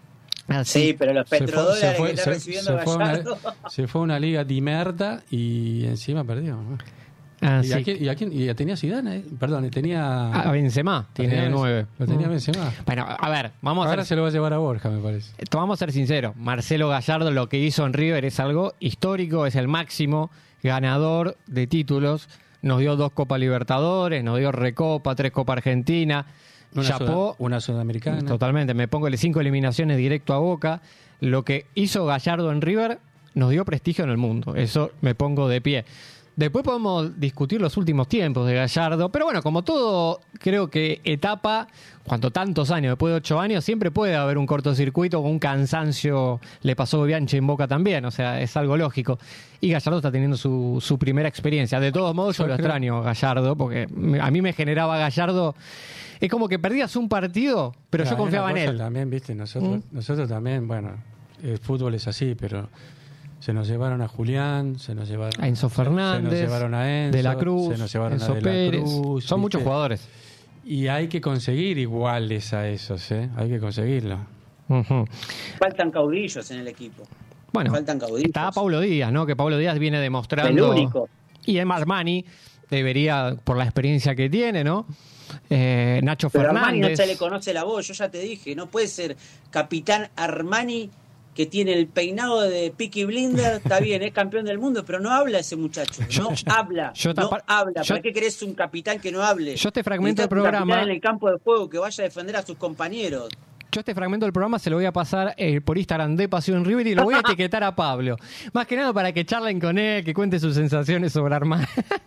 Ah, Sí, sí. pero los Se fue- petrodólares se fue- que está se- recibiendo se fue una- Gallardo. se fue a una liga dimerta y encima perdió. ¿no? Ah, ¿Y, sí. a quién, y, a quién- y tenía Zidane, eh? perdón, tenía... Ah, Benzema, tiene tenía- nueve. Lo tenía Mm. Benzema. Bueno, a ver, vamos a Ahora ser se lo va a llevar a Borja, me parece. Vamos a ser sinceros, Marcelo Gallardo lo que hizo en River es algo histórico, es el máximo ganador de títulos, nos dio dos Copa Libertadores, nos dio Recopa, tres Copa Argentina, Una, chapó, suda- una sudamericana. totalmente, me pongo cinco eliminaciones directo a Boca, lo que hizo Gallardo en River nos dio prestigio en el mundo, eso me pongo de pie. Después podemos discutir los últimos tiempos de Gallardo, pero bueno, como todo, creo que etapa, cuanto tantos años, después de ocho años, siempre puede haber un cortocircuito o un cansancio. Le pasó a Bianchi en Boca también, o sea, es algo lógico. Y Gallardo está teniendo su, su primera experiencia. De todos modos, yo, yo lo creo... extraño a Gallardo, porque a mí me generaba Gallardo. Es como que perdías un partido, pero claro, yo confiaba en él. También, viste, nosotros, ¿Mm? nosotros también, bueno, el fútbol es así, pero se nos llevaron a Julián, se nos llevaron a Enzo Fernández, se nos llevaron a Enzo, De la Cruz, se nos llevaron Enzo a De Pérez. La Cruz, son ¿viste? Muchos jugadores. Y hay que conseguir iguales a esos, ¿eh? Hay que conseguirlo. Uh-huh. Faltan caudillos en el equipo. Bueno, faltan caudillos. Está Paulo Díaz, ¿no? Que Paulo Díaz viene demostrando. El único. Y Emma Armani debería, por la experiencia que tiene, ¿no? Eh, Nacho Pero Fernández. Armani no se le conoce la voz, yo ya te dije, no puede ser capitán Armani que tiene el peinado de Peaky Blinders, está bien, es campeón del mundo, pero no habla ese muchacho, yo, no habla, yo no tapar, habla. Yo, ¿Para qué querés un capitán que no hable? Yo este fragmento del programa... Un capitán en el campo de juego que vaya a defender a sus compañeros. Yo este fragmento del programa se lo voy a pasar eh, por Instagram de Pasión River y lo voy a etiquetar a Pablo. Más que nada para que charlen con él, que cuente sus sensaciones sobre Armani.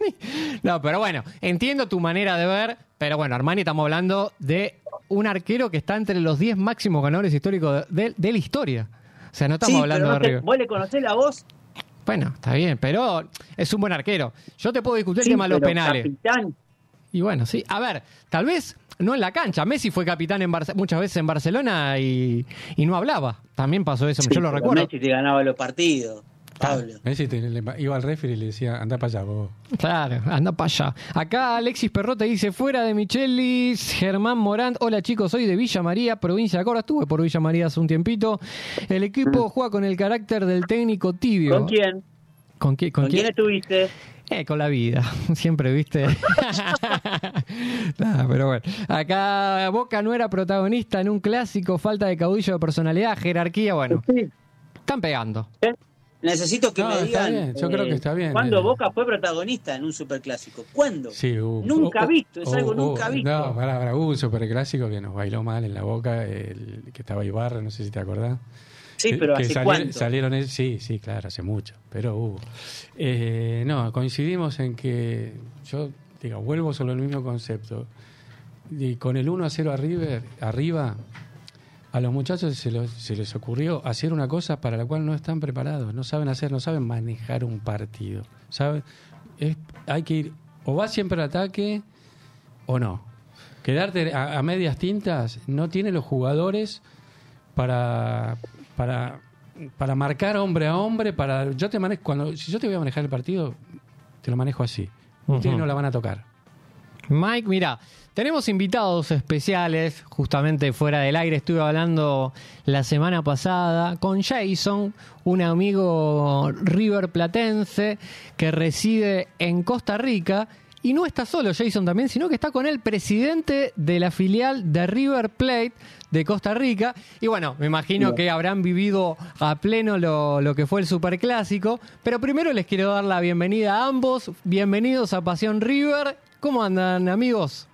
No, pero bueno, entiendo tu manera de ver, pero bueno, Armani estamos hablando de un arquero que está entre los diez máximos ganadores históricos de, de, de la historia. O sea, no estamos sí, hablando pero no de te, River. ¿Vos le conocés la voz? Bueno, está bien, pero es un buen arquero. Yo te puedo discutir sí, el tema de los pero penales. Capitán. Y bueno, sí. A ver, tal vez no en la cancha. Messi fue capitán en Barce- muchas veces en Barcelona y, y no hablaba. También pasó eso, Sí, yo lo pero recuerdo. Messi te ganaba los partidos, Pablo. Messi te, le, iba al referee y le decía, anda para allá vos. Claro, anda para allá. Acá Alexis Perrota dice, fuera de Michelis, Germán Morant. Hola chicos, soy de Villa María, provincia de Córdoba. Estuve por Villa María hace un tiempito. El equipo mm. juega con el carácter del técnico tibio. ¿Con quién? ¿Con, qué, con, ¿Con quién? quién estuviste? Eh, con la vida, siempre, ¿viste? Nah, pero bueno. Acá Boca no era protagonista en un clásico, falta de caudillo de personalidad, jerarquía, bueno. Sí. Están pegando. ¿Eh? Necesito que no, me digan. Bien. Yo eh, creo que está bien. ¿Cuándo eh. Boca fue protagonista en un superclásico? ¿Cuándo? Sí, uh, nunca uh, visto, es uh, algo uh, nunca uh, visto. No, para, para, hubo un superclásico que nos bailó mal en la Boca, el, que estaba Ibarra, no sé si te acordás. Sí, pero que ¿hace salió, cuánto? Salieron, sí, sí, claro, hace mucho, pero hubo. Eh, no, coincidimos en que, yo digo, vuelvo sobre el mismo concepto. Y con el uno a cero a River, arriba, a los muchachos se, los, se les ocurrió hacer una cosa para la cual no están preparados, no saben hacer, no saben manejar un partido. ¿Saben? Es, hay que ir, o vas siempre al ataque, o no. Quedarte a, a medias tintas, no tiene los jugadores para... para para marcar hombre a hombre, para yo te manejo cuando si yo te voy a manejar el partido, te lo manejo así. Ustedes uh-huh. no la van a tocar. Mike, mira, tenemos invitados especiales, justamente fuera del aire estuve hablando la semana pasada con Jason, un amigo River platense que reside en Costa Rica. Y no está solo Jason también, sino que está con el presidente de la filial de River Plate de Costa Rica. Y bueno, me imagino que habrán vivido a pleno lo, lo que fue el Superclásico. Pero primero les quiero dar la bienvenida a ambos. Bienvenidos a Pasión River. ¿Cómo andan, amigos?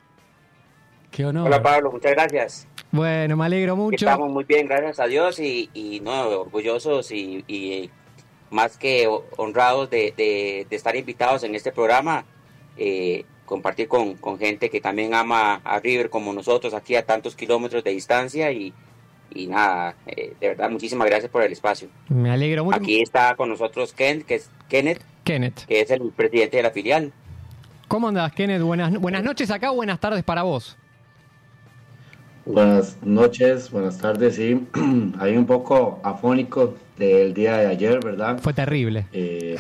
Qué honor. Hola, Pablo, muchas gracias. Bueno, me alegro mucho. Estamos muy bien, gracias a Dios. Y, y no, orgullosos y, y más que honrados de, de, de estar invitados en este programa. Eh, compartir con, con gente que también ama a River como nosotros aquí a tantos kilómetros de distancia y, y nada, eh, de verdad muchísimas gracias por el espacio. Me alegro mucho. Aquí está con nosotros Ken, que es Kenneth, Kenneth, que es el presidente de la filial. ¿Cómo andás, Kenneth? Buenas, buenas noches acá, buenas tardes para vos. Buenas noches, buenas tardes, sí, hay un poco afónico del día de ayer, ¿verdad? Fue terrible. Eh,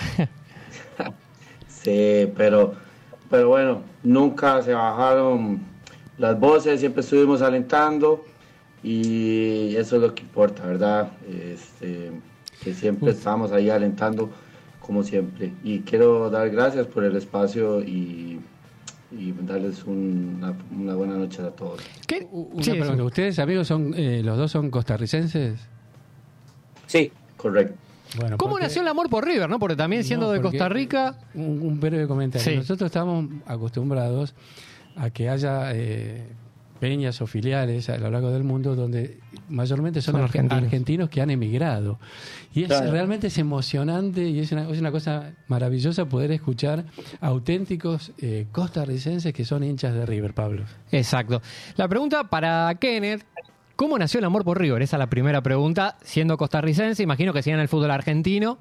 sí, pero... Pero bueno, nunca se bajaron las voces, siempre estuvimos alentando y eso es lo que importa, ¿verdad? Este, que siempre estamos ahí alentando como siempre. Y quiero dar gracias por el espacio y, y darles un, una, una buena noche a todos. ¿Qué? Una Sí, pregunta, sí. ¿ustedes amigos son, eh, los dos son costarricenses? Sí. Correcto. Bueno, ¿Cómo porque, nació el amor por River, no? Porque también siendo no, de Costa Rica... Un, un breve comentario. Sí. Nosotros estamos acostumbrados a que haya eh, peñas o filiales a lo largo del mundo donde mayormente son, Son arge- argentinos. argentinos que han emigrado. Y es Claro. realmente es emocionante y es una, es una cosa maravillosa poder escuchar auténticos eh, costarricenses que son hinchas de River, Pablo. Exacto. La pregunta para Kenneth, ¿cómo nació el amor por River? Esa es la primera pregunta. Siendo costarricense, imagino que sigan el fútbol argentino.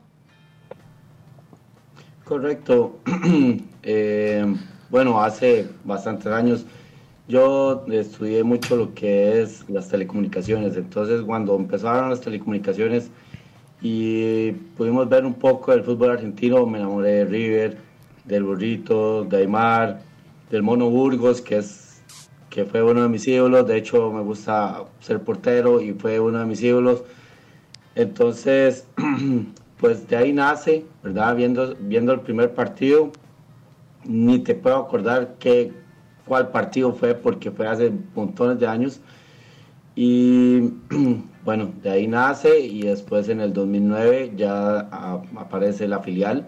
Correcto. Eh, bueno, hace bastantes años yo estudié mucho lo que es las telecomunicaciones. Entonces, cuando empezaron las telecomunicaciones y pudimos ver un poco del fútbol argentino, me enamoré de River, del Burrito, de Aymar, del Mono Burgos, que es que fue uno de mis ídolos. De hecho, me gusta ser portero y fue uno de mis ídolos. Entonces, pues de ahí nace, ¿verdad? Viendo, viendo el primer partido, ni te puedo acordar qué, cuál partido fue, porque fue hace montones de años. Y bueno, de ahí nace y después en el dos mil nueve ya a, aparece la filial.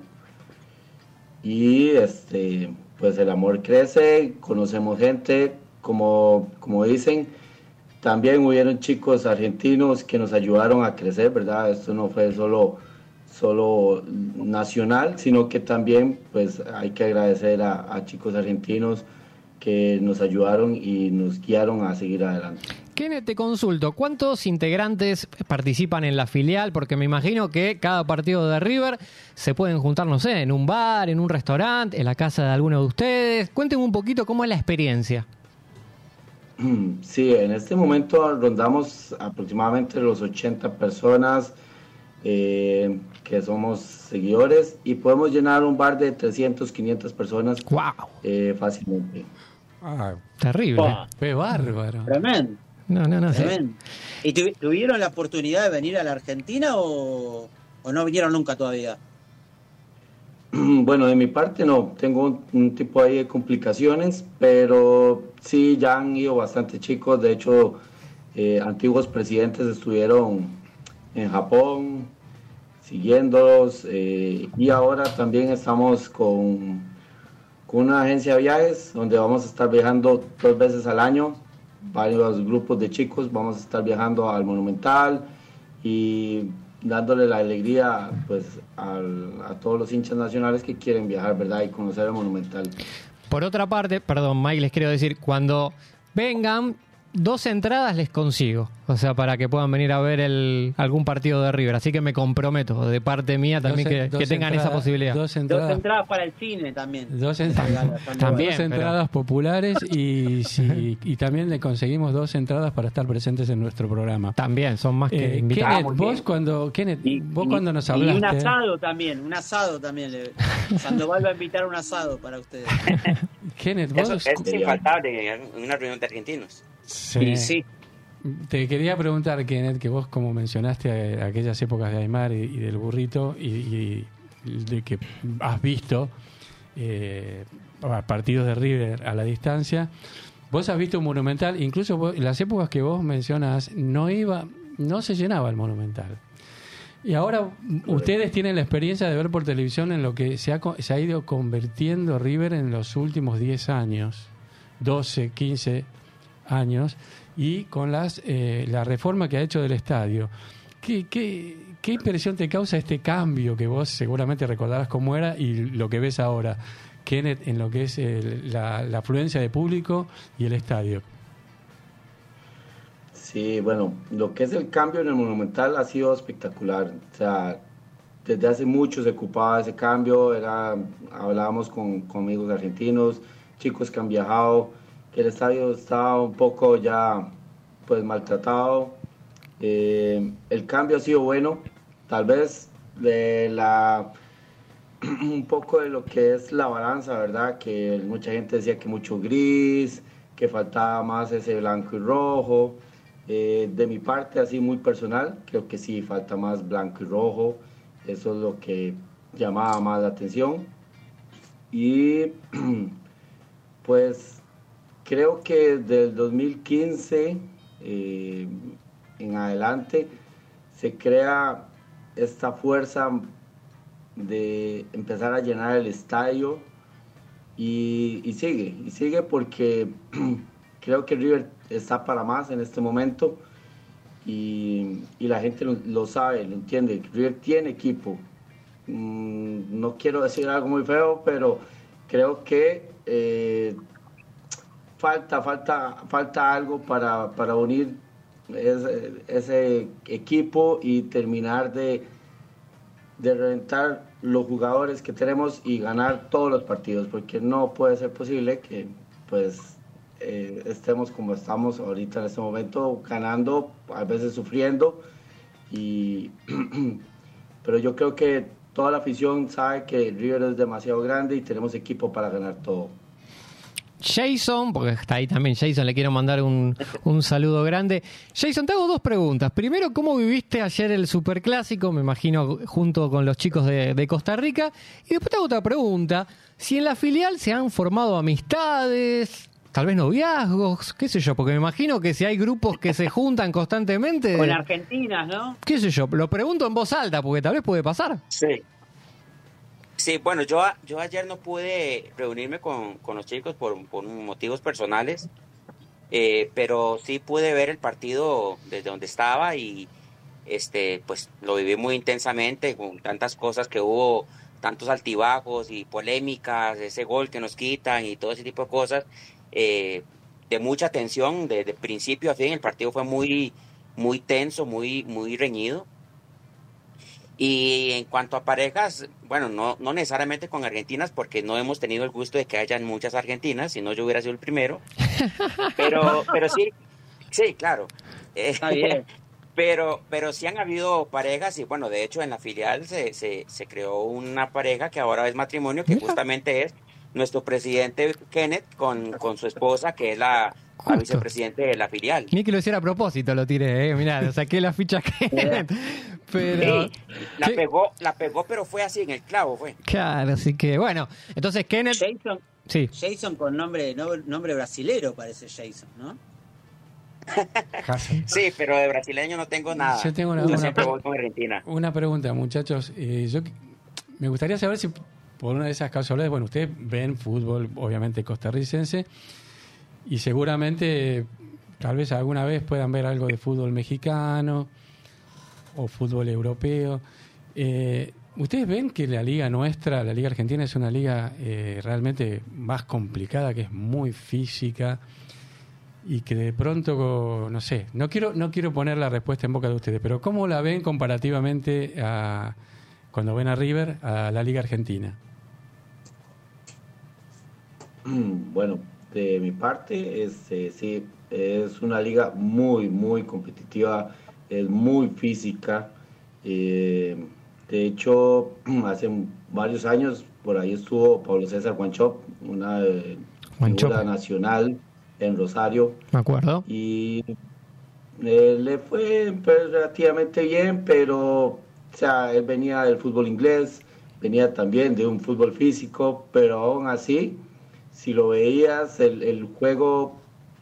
Y este, pues el amor crece, conocemos gente, como, como dicen. También hubieron chicos argentinos que nos ayudaron a crecer, ¿verdad? Esto no fue solo, solo nacional, sino que también pues hay que agradecer a, a chicos argentinos que nos ayudaron y nos guiaron a seguir adelante. Kenneth, te consulto, ¿cuántos integrantes participan en la filial? Porque me imagino que cada partido de River se pueden juntar, no sé, en un bar, en un restaurante, en la casa de alguno de ustedes. Cuéntenme un poquito cómo es la experiencia. Sí, en este momento rondamos aproximadamente los ochenta personas eh, que somos seguidores y podemos llenar un bar de trescientas, quinientas personas ¡Wow! eh, fácilmente. Ah, Terrible. Buah, fue bárbaro. tremendo, No, no, no. sí. tremendo. ¿Y tu- tuvieron la oportunidad de venir a la Argentina o, o no vinieron nunca todavía? Bueno, de mi parte no, tengo un, un tipo ahí de complicaciones, pero sí, ya han ido bastantes chicos. De hecho, eh, antiguos presidentes estuvieron en Japón siguiéndolos, eh, y ahora también estamos con, con una agencia de viajes donde vamos a estar viajando dos veces al año, varios grupos de chicos, vamos a estar viajando al Monumental y dándole la alegría pues al- a todos los hinchas nacionales que quieren viajar, ¿verdad? Y conocer el Monumental. Por otra parte, perdón, Mike, les quiero decir, cuando vengan, dos entradas les consigo. O sea, para que puedan venir a ver el, algún partido de River. Así que me comprometo, de parte mía también, Dos- que, dos que tengan entradas- esa posibilidad. Dos Dos entradas, entradas para el cine también. dos en- Regala Sandoval. También. dos pero- entradas populares y, si- y también le conseguimos dos entradas para estar presentes en nuestro programa. También, son más que Eh, invitados. Kenneth, vos cuando, Kenneth, Y, vos y- cuando nos y hablaste... un asado también, un asado también. le- Sandoval va a invitar un asado para ustedes. Kenneth, vos... Eso es infaltable en una reunión de argentinos. Sí. Y sí, Te quería preguntar, Kenneth, que vos como mencionaste eh, aquellas épocas de Aymar y, y del Burrito y, y de que has visto eh, partidos de River a la distancia, vos has visto un Monumental, incluso vos, en las épocas que vos mencionas no iba, no se llenaba el Monumental. Y ahora ustedes tienen la experiencia de ver por televisión en lo que se ha, co- se ha ido convirtiendo River en los últimos diez años, doce, quince años, y con las eh, la reforma que ha hecho del estadio. ¿Qué, qué, ¿Qué impresión te causa este cambio que vos seguramente recordarás cómo era y lo que ves ahora, Kenneth, en lo que es el- la, la afluencia de público y el estadio? Sí, bueno, lo que es el cambio en el Monumental ha sido espectacular. O sea, desde hace mucho se ocupaba ese cambio, era, hablábamos con, con amigos argentinos, chicos que han viajado, que el estadio estaba un poco ya pues maltratado. Eh, el cambio ha sido bueno, tal vez de la un poco de lo que es la balanza, ¿verdad? Que mucha gente decía que mucho gris, que faltaba más ese blanco y rojo. Eh, de mi parte, así muy personal, creo que sí falta más blanco y rojo. Eso es lo que llamaba más la atención. Y pues creo que desde el dos mil quince eh, en adelante se crea esta fuerza de empezar a llenar el estadio y, y sigue, y sigue porque creo que River está para más en este momento y, y la gente lo, lo sabe, lo entiende. River tiene equipo. Mm, no quiero decir algo muy feo, pero creo que eh, falta, falta, falta algo para, para unir ese, ese equipo y terminar de, de reventar los jugadores que tenemos y ganar todos los partidos, porque no puede ser posible que pues eh, estemos como estamos ahorita en este momento, ganando, a veces sufriendo, y pero yo creo que toda la afición sabe que River es demasiado grande y tenemos equipo para ganar todo. Jason, porque está ahí también Jason, le quiero mandar un, un saludo grande. Jason, te hago dos preguntas. Primero, ¿cómo viviste ayer el Superclásico? Me imagino junto con los chicos de, de Costa Rica. Y después te hago otra pregunta. Si en la filial se han formado amistades, tal vez noviazgos, qué sé yo, porque me imagino que si hay grupos que se juntan constantemente... Con argentinas, ¿no? Qué sé yo, lo pregunto en voz alta, porque tal vez puede pasar. Sí. Sí, bueno, yo, yo ayer no pude reunirme con, con los chicos por, por motivos personales, eh, pero sí pude ver el partido desde donde estaba y este, pues lo viví muy intensamente con tantas cosas que hubo, tantos altibajos y polémicas, ese gol que nos quitan y todo ese tipo de cosas, eh, de mucha tensión, de, de principio a fin. El partido fue muy, muy tenso, muy, muy reñido. Y en cuanto a parejas, bueno, no, no necesariamente con argentinas, porque no hemos tenido el gusto de que hayan muchas argentinas, si no yo hubiera sido el primero, pero, pero sí, sí, claro. Está bien. Pero, pero sí han habido parejas y bueno, de hecho en la filial se, se, se creó una pareja que ahora es matrimonio, que justamente es nuestro presidente Kenneth con, con su esposa, que es la, la vicepresidente de la filial. Ni que lo hiciera a propósito, lo tiré, ¿eh? Mirá, saqué la ficha Kenneth. Pero... Sí, la pegó, la pegó, pero fue así, en el clavo fue. Claro, así que bueno, entonces Kenneth... Jason, sí. Jason con nombre, nombre brasilero parece Jason, ¿no? Sí, pero de brasileño no tengo nada. Yo tengo una, Yo una, siempre voy con Argentina. Una pregunta, muchachos. Eh, yo me gustaría saber si por una de esas casualidades, bueno, ustedes ven fútbol, obviamente costarricense, y seguramente tal vez alguna vez puedan ver algo de fútbol mexicano o fútbol europeo. Eh, ¿Ustedes ven que la liga nuestra, la liga argentina, es una liga eh, realmente más complicada, que es muy física y que de pronto, no sé, no quiero no quiero poner la respuesta en boca de ustedes, pero ¿cómo la ven comparativamente a cuando ven a River, a la liga argentina? Bueno, de mi parte, es, eh, sí, es una liga muy, muy competitiva, es muy física. Eh, de hecho, hace varios años por ahí estuvo Pablo César Wanchope, una eh, figura nacional en Rosario. Me acuerdo. Y eh, le fue pues, relativamente bien, pero o sea, él venía del fútbol inglés, venía también de un fútbol físico, pero aún así, si lo veías, el, el juego,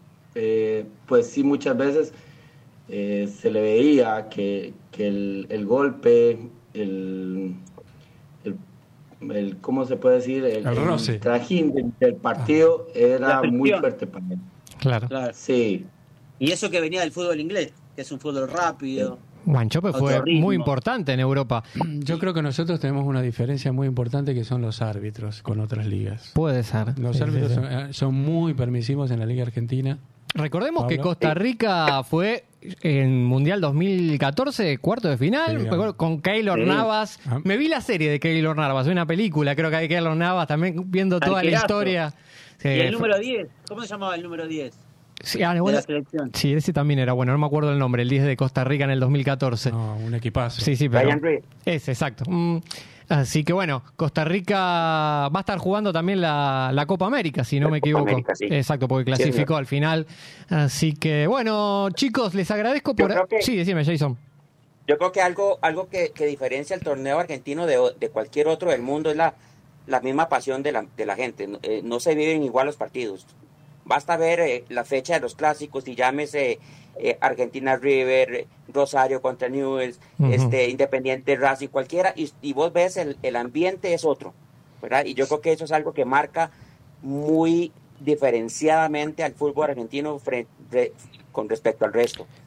eh, pues sí, muchas veces eh, se le veía que, que el, el golpe, el, el, el, ¿cómo se puede decir? El, el, roce. el trajín del, del partido ah. era muy fuerte para él. Claro. claro. Sí. Y eso que venía del fútbol inglés, que es un fútbol rápido. Wanchope fue muy importante en Europa. Yo creo que nosotros tenemos una diferencia muy importante, que son los árbitros con otras ligas. Puede ser. Los sí, árbitros sí, sí. Son, son muy permisivos en la liga argentina. Recordemos Pablo. que Costa Rica fue en Mundial dos mil catorce, cuarto de final, Sí, recuerdo, con Keylor sí. Navas. Ah. Me vi la serie de Keylor Navas, una película, creo que hay Keylor Navas también viendo toda Arquerazo. la historia. Sí, ¿Y el fue- número diez? ¿Cómo se llamaba el número diez? Sí, ah, De bueno, la selección. sí, ese también era bueno, no me acuerdo el nombre, el diez de Costa Rica en el dos mil catorce. No, un equipazo. Sí, sí, pero Ryan Reed. ese, exacto. Mm, así que bueno, Costa Rica va a estar jugando también la, la Copa América, si no La me Copa equivoco. América, sí. Exacto, porque clasificó señor. al final. Así que bueno, chicos, les agradezco Yo por... creo que- Sí, decime, Jason. Yo creo que algo, algo que, que diferencia el torneo argentino de, de cualquier otro del mundo es la, la misma pasión de la, de la gente. No, eh, no se viven igual los partidos. Basta ver eh, la fecha de los clásicos y llámese eh, Argentina River, Rosario contra Newell's, Ujú. este, Independiente Racing, cualquiera, y, y vos ves el, el ambiente es otro, ¿verdad? Y yo creo que eso es algo que marca muy diferenciadamente al fútbol argentino fre- re- con respecto al resto.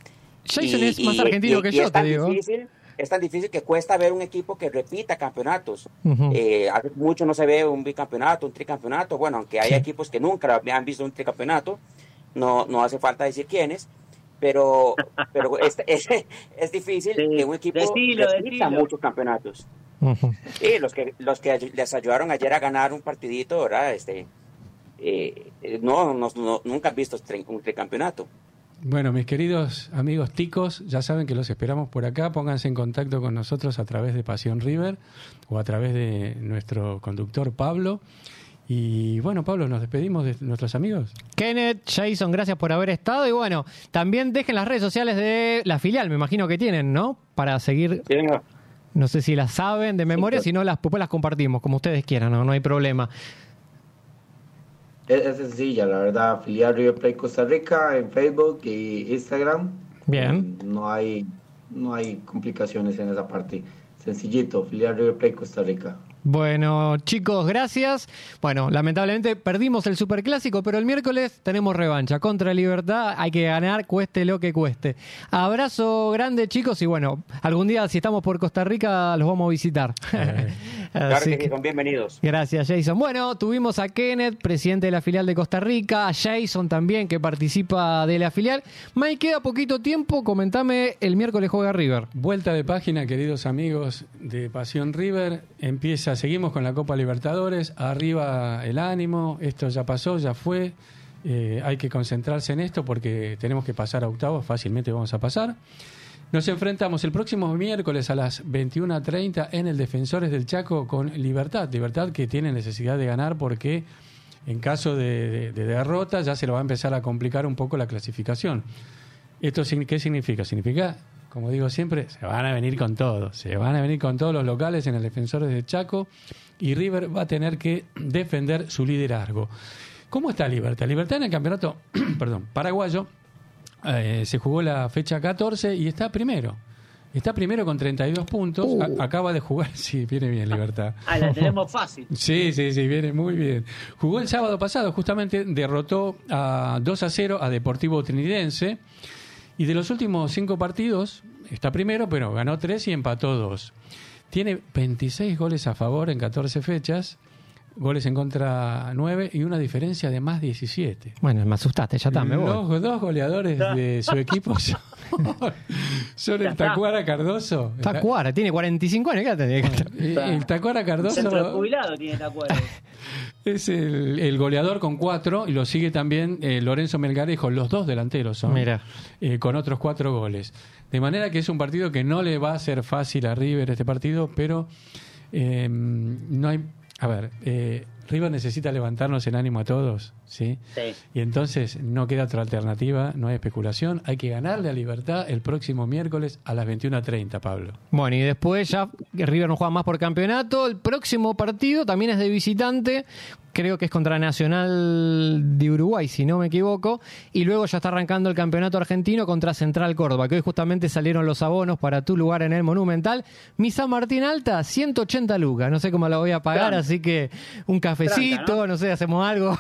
Jason Y- es más y- argentino y- que y yo, es te tan digo. difícil, es tan difícil que cuesta ver un equipo que repita campeonatos. Ujú. Eh, hace mucho no se ve un bicampeonato, un tricampeonato. Bueno, aunque hay Sí. equipos que nunca han visto un tricampeonato, no, no hace falta decir quiénes. Pero, pero es, es, es difícil Sí, que un equipo decilo, repita decilo. muchos campeonatos. Ujú. Sí, los que, los que ay- les ayudaron ayer a ganar un partidito, ¿verdad? Este, eh, eh, no, no, no- nunca han visto tri- un tricampeonato. Bueno, mis queridos amigos ticos, ya saben que los esperamos por acá. Pónganse en contacto con nosotros a través de Pasión River o a través de nuestro conductor Pablo. Y bueno, Pablo, nos despedimos de nuestros amigos. Kenneth, Jason, gracias por haber estado. Y bueno, también dejen las redes sociales de la filial, me imagino que tienen, ¿no? Para seguir, Sí, señor. no sé si las saben de memoria, claro. si no, las, después las compartimos, como ustedes quieran, no, no hay problema. Es, es sencilla, la verdad. Filial River Plate Costa Rica en Facebook y Instagram. Bien. No hay, no hay complicaciones en esa parte. Sencillito, Filial River Plate Costa Rica. Bueno, chicos, gracias. Bueno, lamentablemente perdimos el Superclásico, pero el miércoles tenemos revancha contra Libertad. Hay que ganar, cueste lo que cueste. Abrazo grande, chicos, y bueno, algún día si estamos por Costa Rica los vamos a visitar. Eh. Claro Así que sí, que- son bienvenidos. Gracias, Jason. Bueno, tuvimos a Kenneth, presidente de la filial de Costa Rica, a Jason también, que participa de la filial. Mike, queda poquito tiempo, comentame, el miércoles juega River. Vuelta de página, queridos amigos de Pasión River. Empieza, seguimos con la Copa Libertadores. Arriba el ánimo. Esto ya pasó, ya fue. Eh, hay que concentrarse en esto porque tenemos que pasar a octavos. Fácilmente vamos a pasar. Nos enfrentamos el próximo miércoles a las veintiuna treinta en el Defensores del Chaco con Libertad. Libertad que tiene necesidad de ganar porque en caso de, de- de derrota ya se lo va a empezar a complicar un poco la clasificación. ¿Esto signi- qué significa? Significa, como digo siempre, se van a venir con todo. Se van a venir con todos los locales en el Defensores del Chaco y River va a tener que defender su liderazgo. ¿Cómo está Libertad? Libertad en el campeonato perdón, paraguayo eh, se jugó la fecha catorce y está primero. Está primero con treinta y dos puntos. Uh. A- acaba de jugar. Sí, viene bien Libertad. Ah, la tenemos fácil. Sí, sí, sí, viene muy bien. Jugó el sábado pasado, justamente derrotó a dos a cero a Deportivo Trinidense. Y de los últimos cinco partidos, está primero, pero ganó tres y empató dos. Tiene veintiséis goles a favor en catorce fechas, goles en contra nueve y una diferencia de más diecisiete. Bueno, me asustaste, ya está, me voy. Los dos goleadores de su equipo son, son el Tacuara Cardoso. Tacuara, tiene cuarenta y cinco años, ¿qué tenía que estar? El, el Tacuara Centro de Cardoso jubilado tiene Tacuara. es el, el goleador con cuatro y lo sigue también eh, Lorenzo Melgarejo, los dos delanteros son, Mira. eh, con otros cuatro goles. De manera que es un partido que no le va a ser fácil a River este partido, pero eh, no hay... A ver, eh, River necesita levantarnos el ánimo a todos, ¿sí? Sí. Y entonces no queda otra alternativa, no hay especulación. Hay que ganarle a Libertad el próximo miércoles a las veintiuna treinta, Pablo. Bueno, y después ya River no juega más por campeonato. El próximo partido también es de visitante. Creo que es contra Nacional de Uruguay, si no me equivoco. Y luego ya está arrancando el campeonato argentino contra Central Córdoba, que hoy justamente salieron los abonos para tu lugar en el Monumental. Mi San Martín Alta, ciento ochenta lucas. No sé cómo la voy a pagar, Tranca. así que un cafecito, Tranca, ¿no? ¿no? sé, hacemos algo.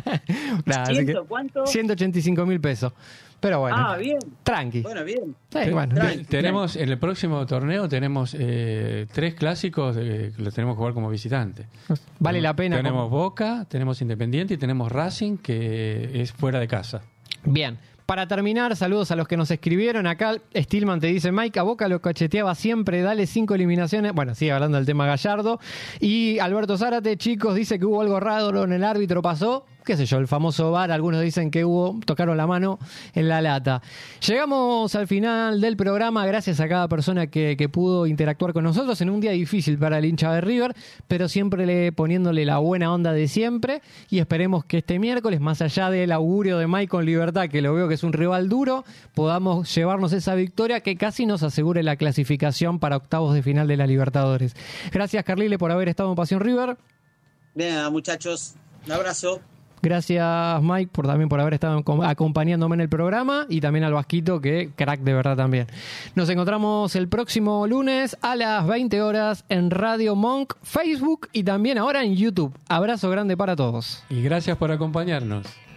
Nah, así que ¿Ciento cuánto? ciento ochenta y cinco mil pesos. Pero bueno, Ah, bien. tranqui. Bueno, bien. Sí, Te- bueno. te- tranqui, tenemos en el próximo torneo tenemos eh, tres clásicos eh, que los tenemos que jugar como visitante. Vale la pena. Tenemos Boca, tenemos Independiente y tenemos Racing, que es fuera de casa. Bien, para terminar, saludos a los que nos escribieron. Acá Stillman te dice, Mike, a Boca lo cacheteaba siempre, dale cinco eliminaciones. Bueno, sigue hablando del tema Gallardo. Y Alberto Zárate, chicos, dice que hubo algo raro en el árbitro, pasó. Qué sé yo, el famoso V A R, algunos dicen que hubo, tocaron la mano en la lata. Llegamos al final del programa, gracias a cada persona que, que pudo interactuar con nosotros en un día difícil para el hincha de River, pero siempre le, poniéndole la buena onda de siempre, y esperemos que este miércoles, más allá del augurio de Mike con Libertad, que lo veo que es un rival duro, podamos llevarnos esa victoria que casi nos asegure la clasificación para octavos de final de la Libertadores. Gracias, Carlile, por haber estado en Pasión River. Bien, muchachos. Un abrazo. Gracias, Mike, por también por haber estado acompañándome en el programa, y también al Vasquito, que crack de verdad también. Nos encontramos el próximo lunes a las veinte horas en Radio Monk, Facebook y también ahora en YouTube. Abrazo grande para todos. Y gracias por acompañarnos.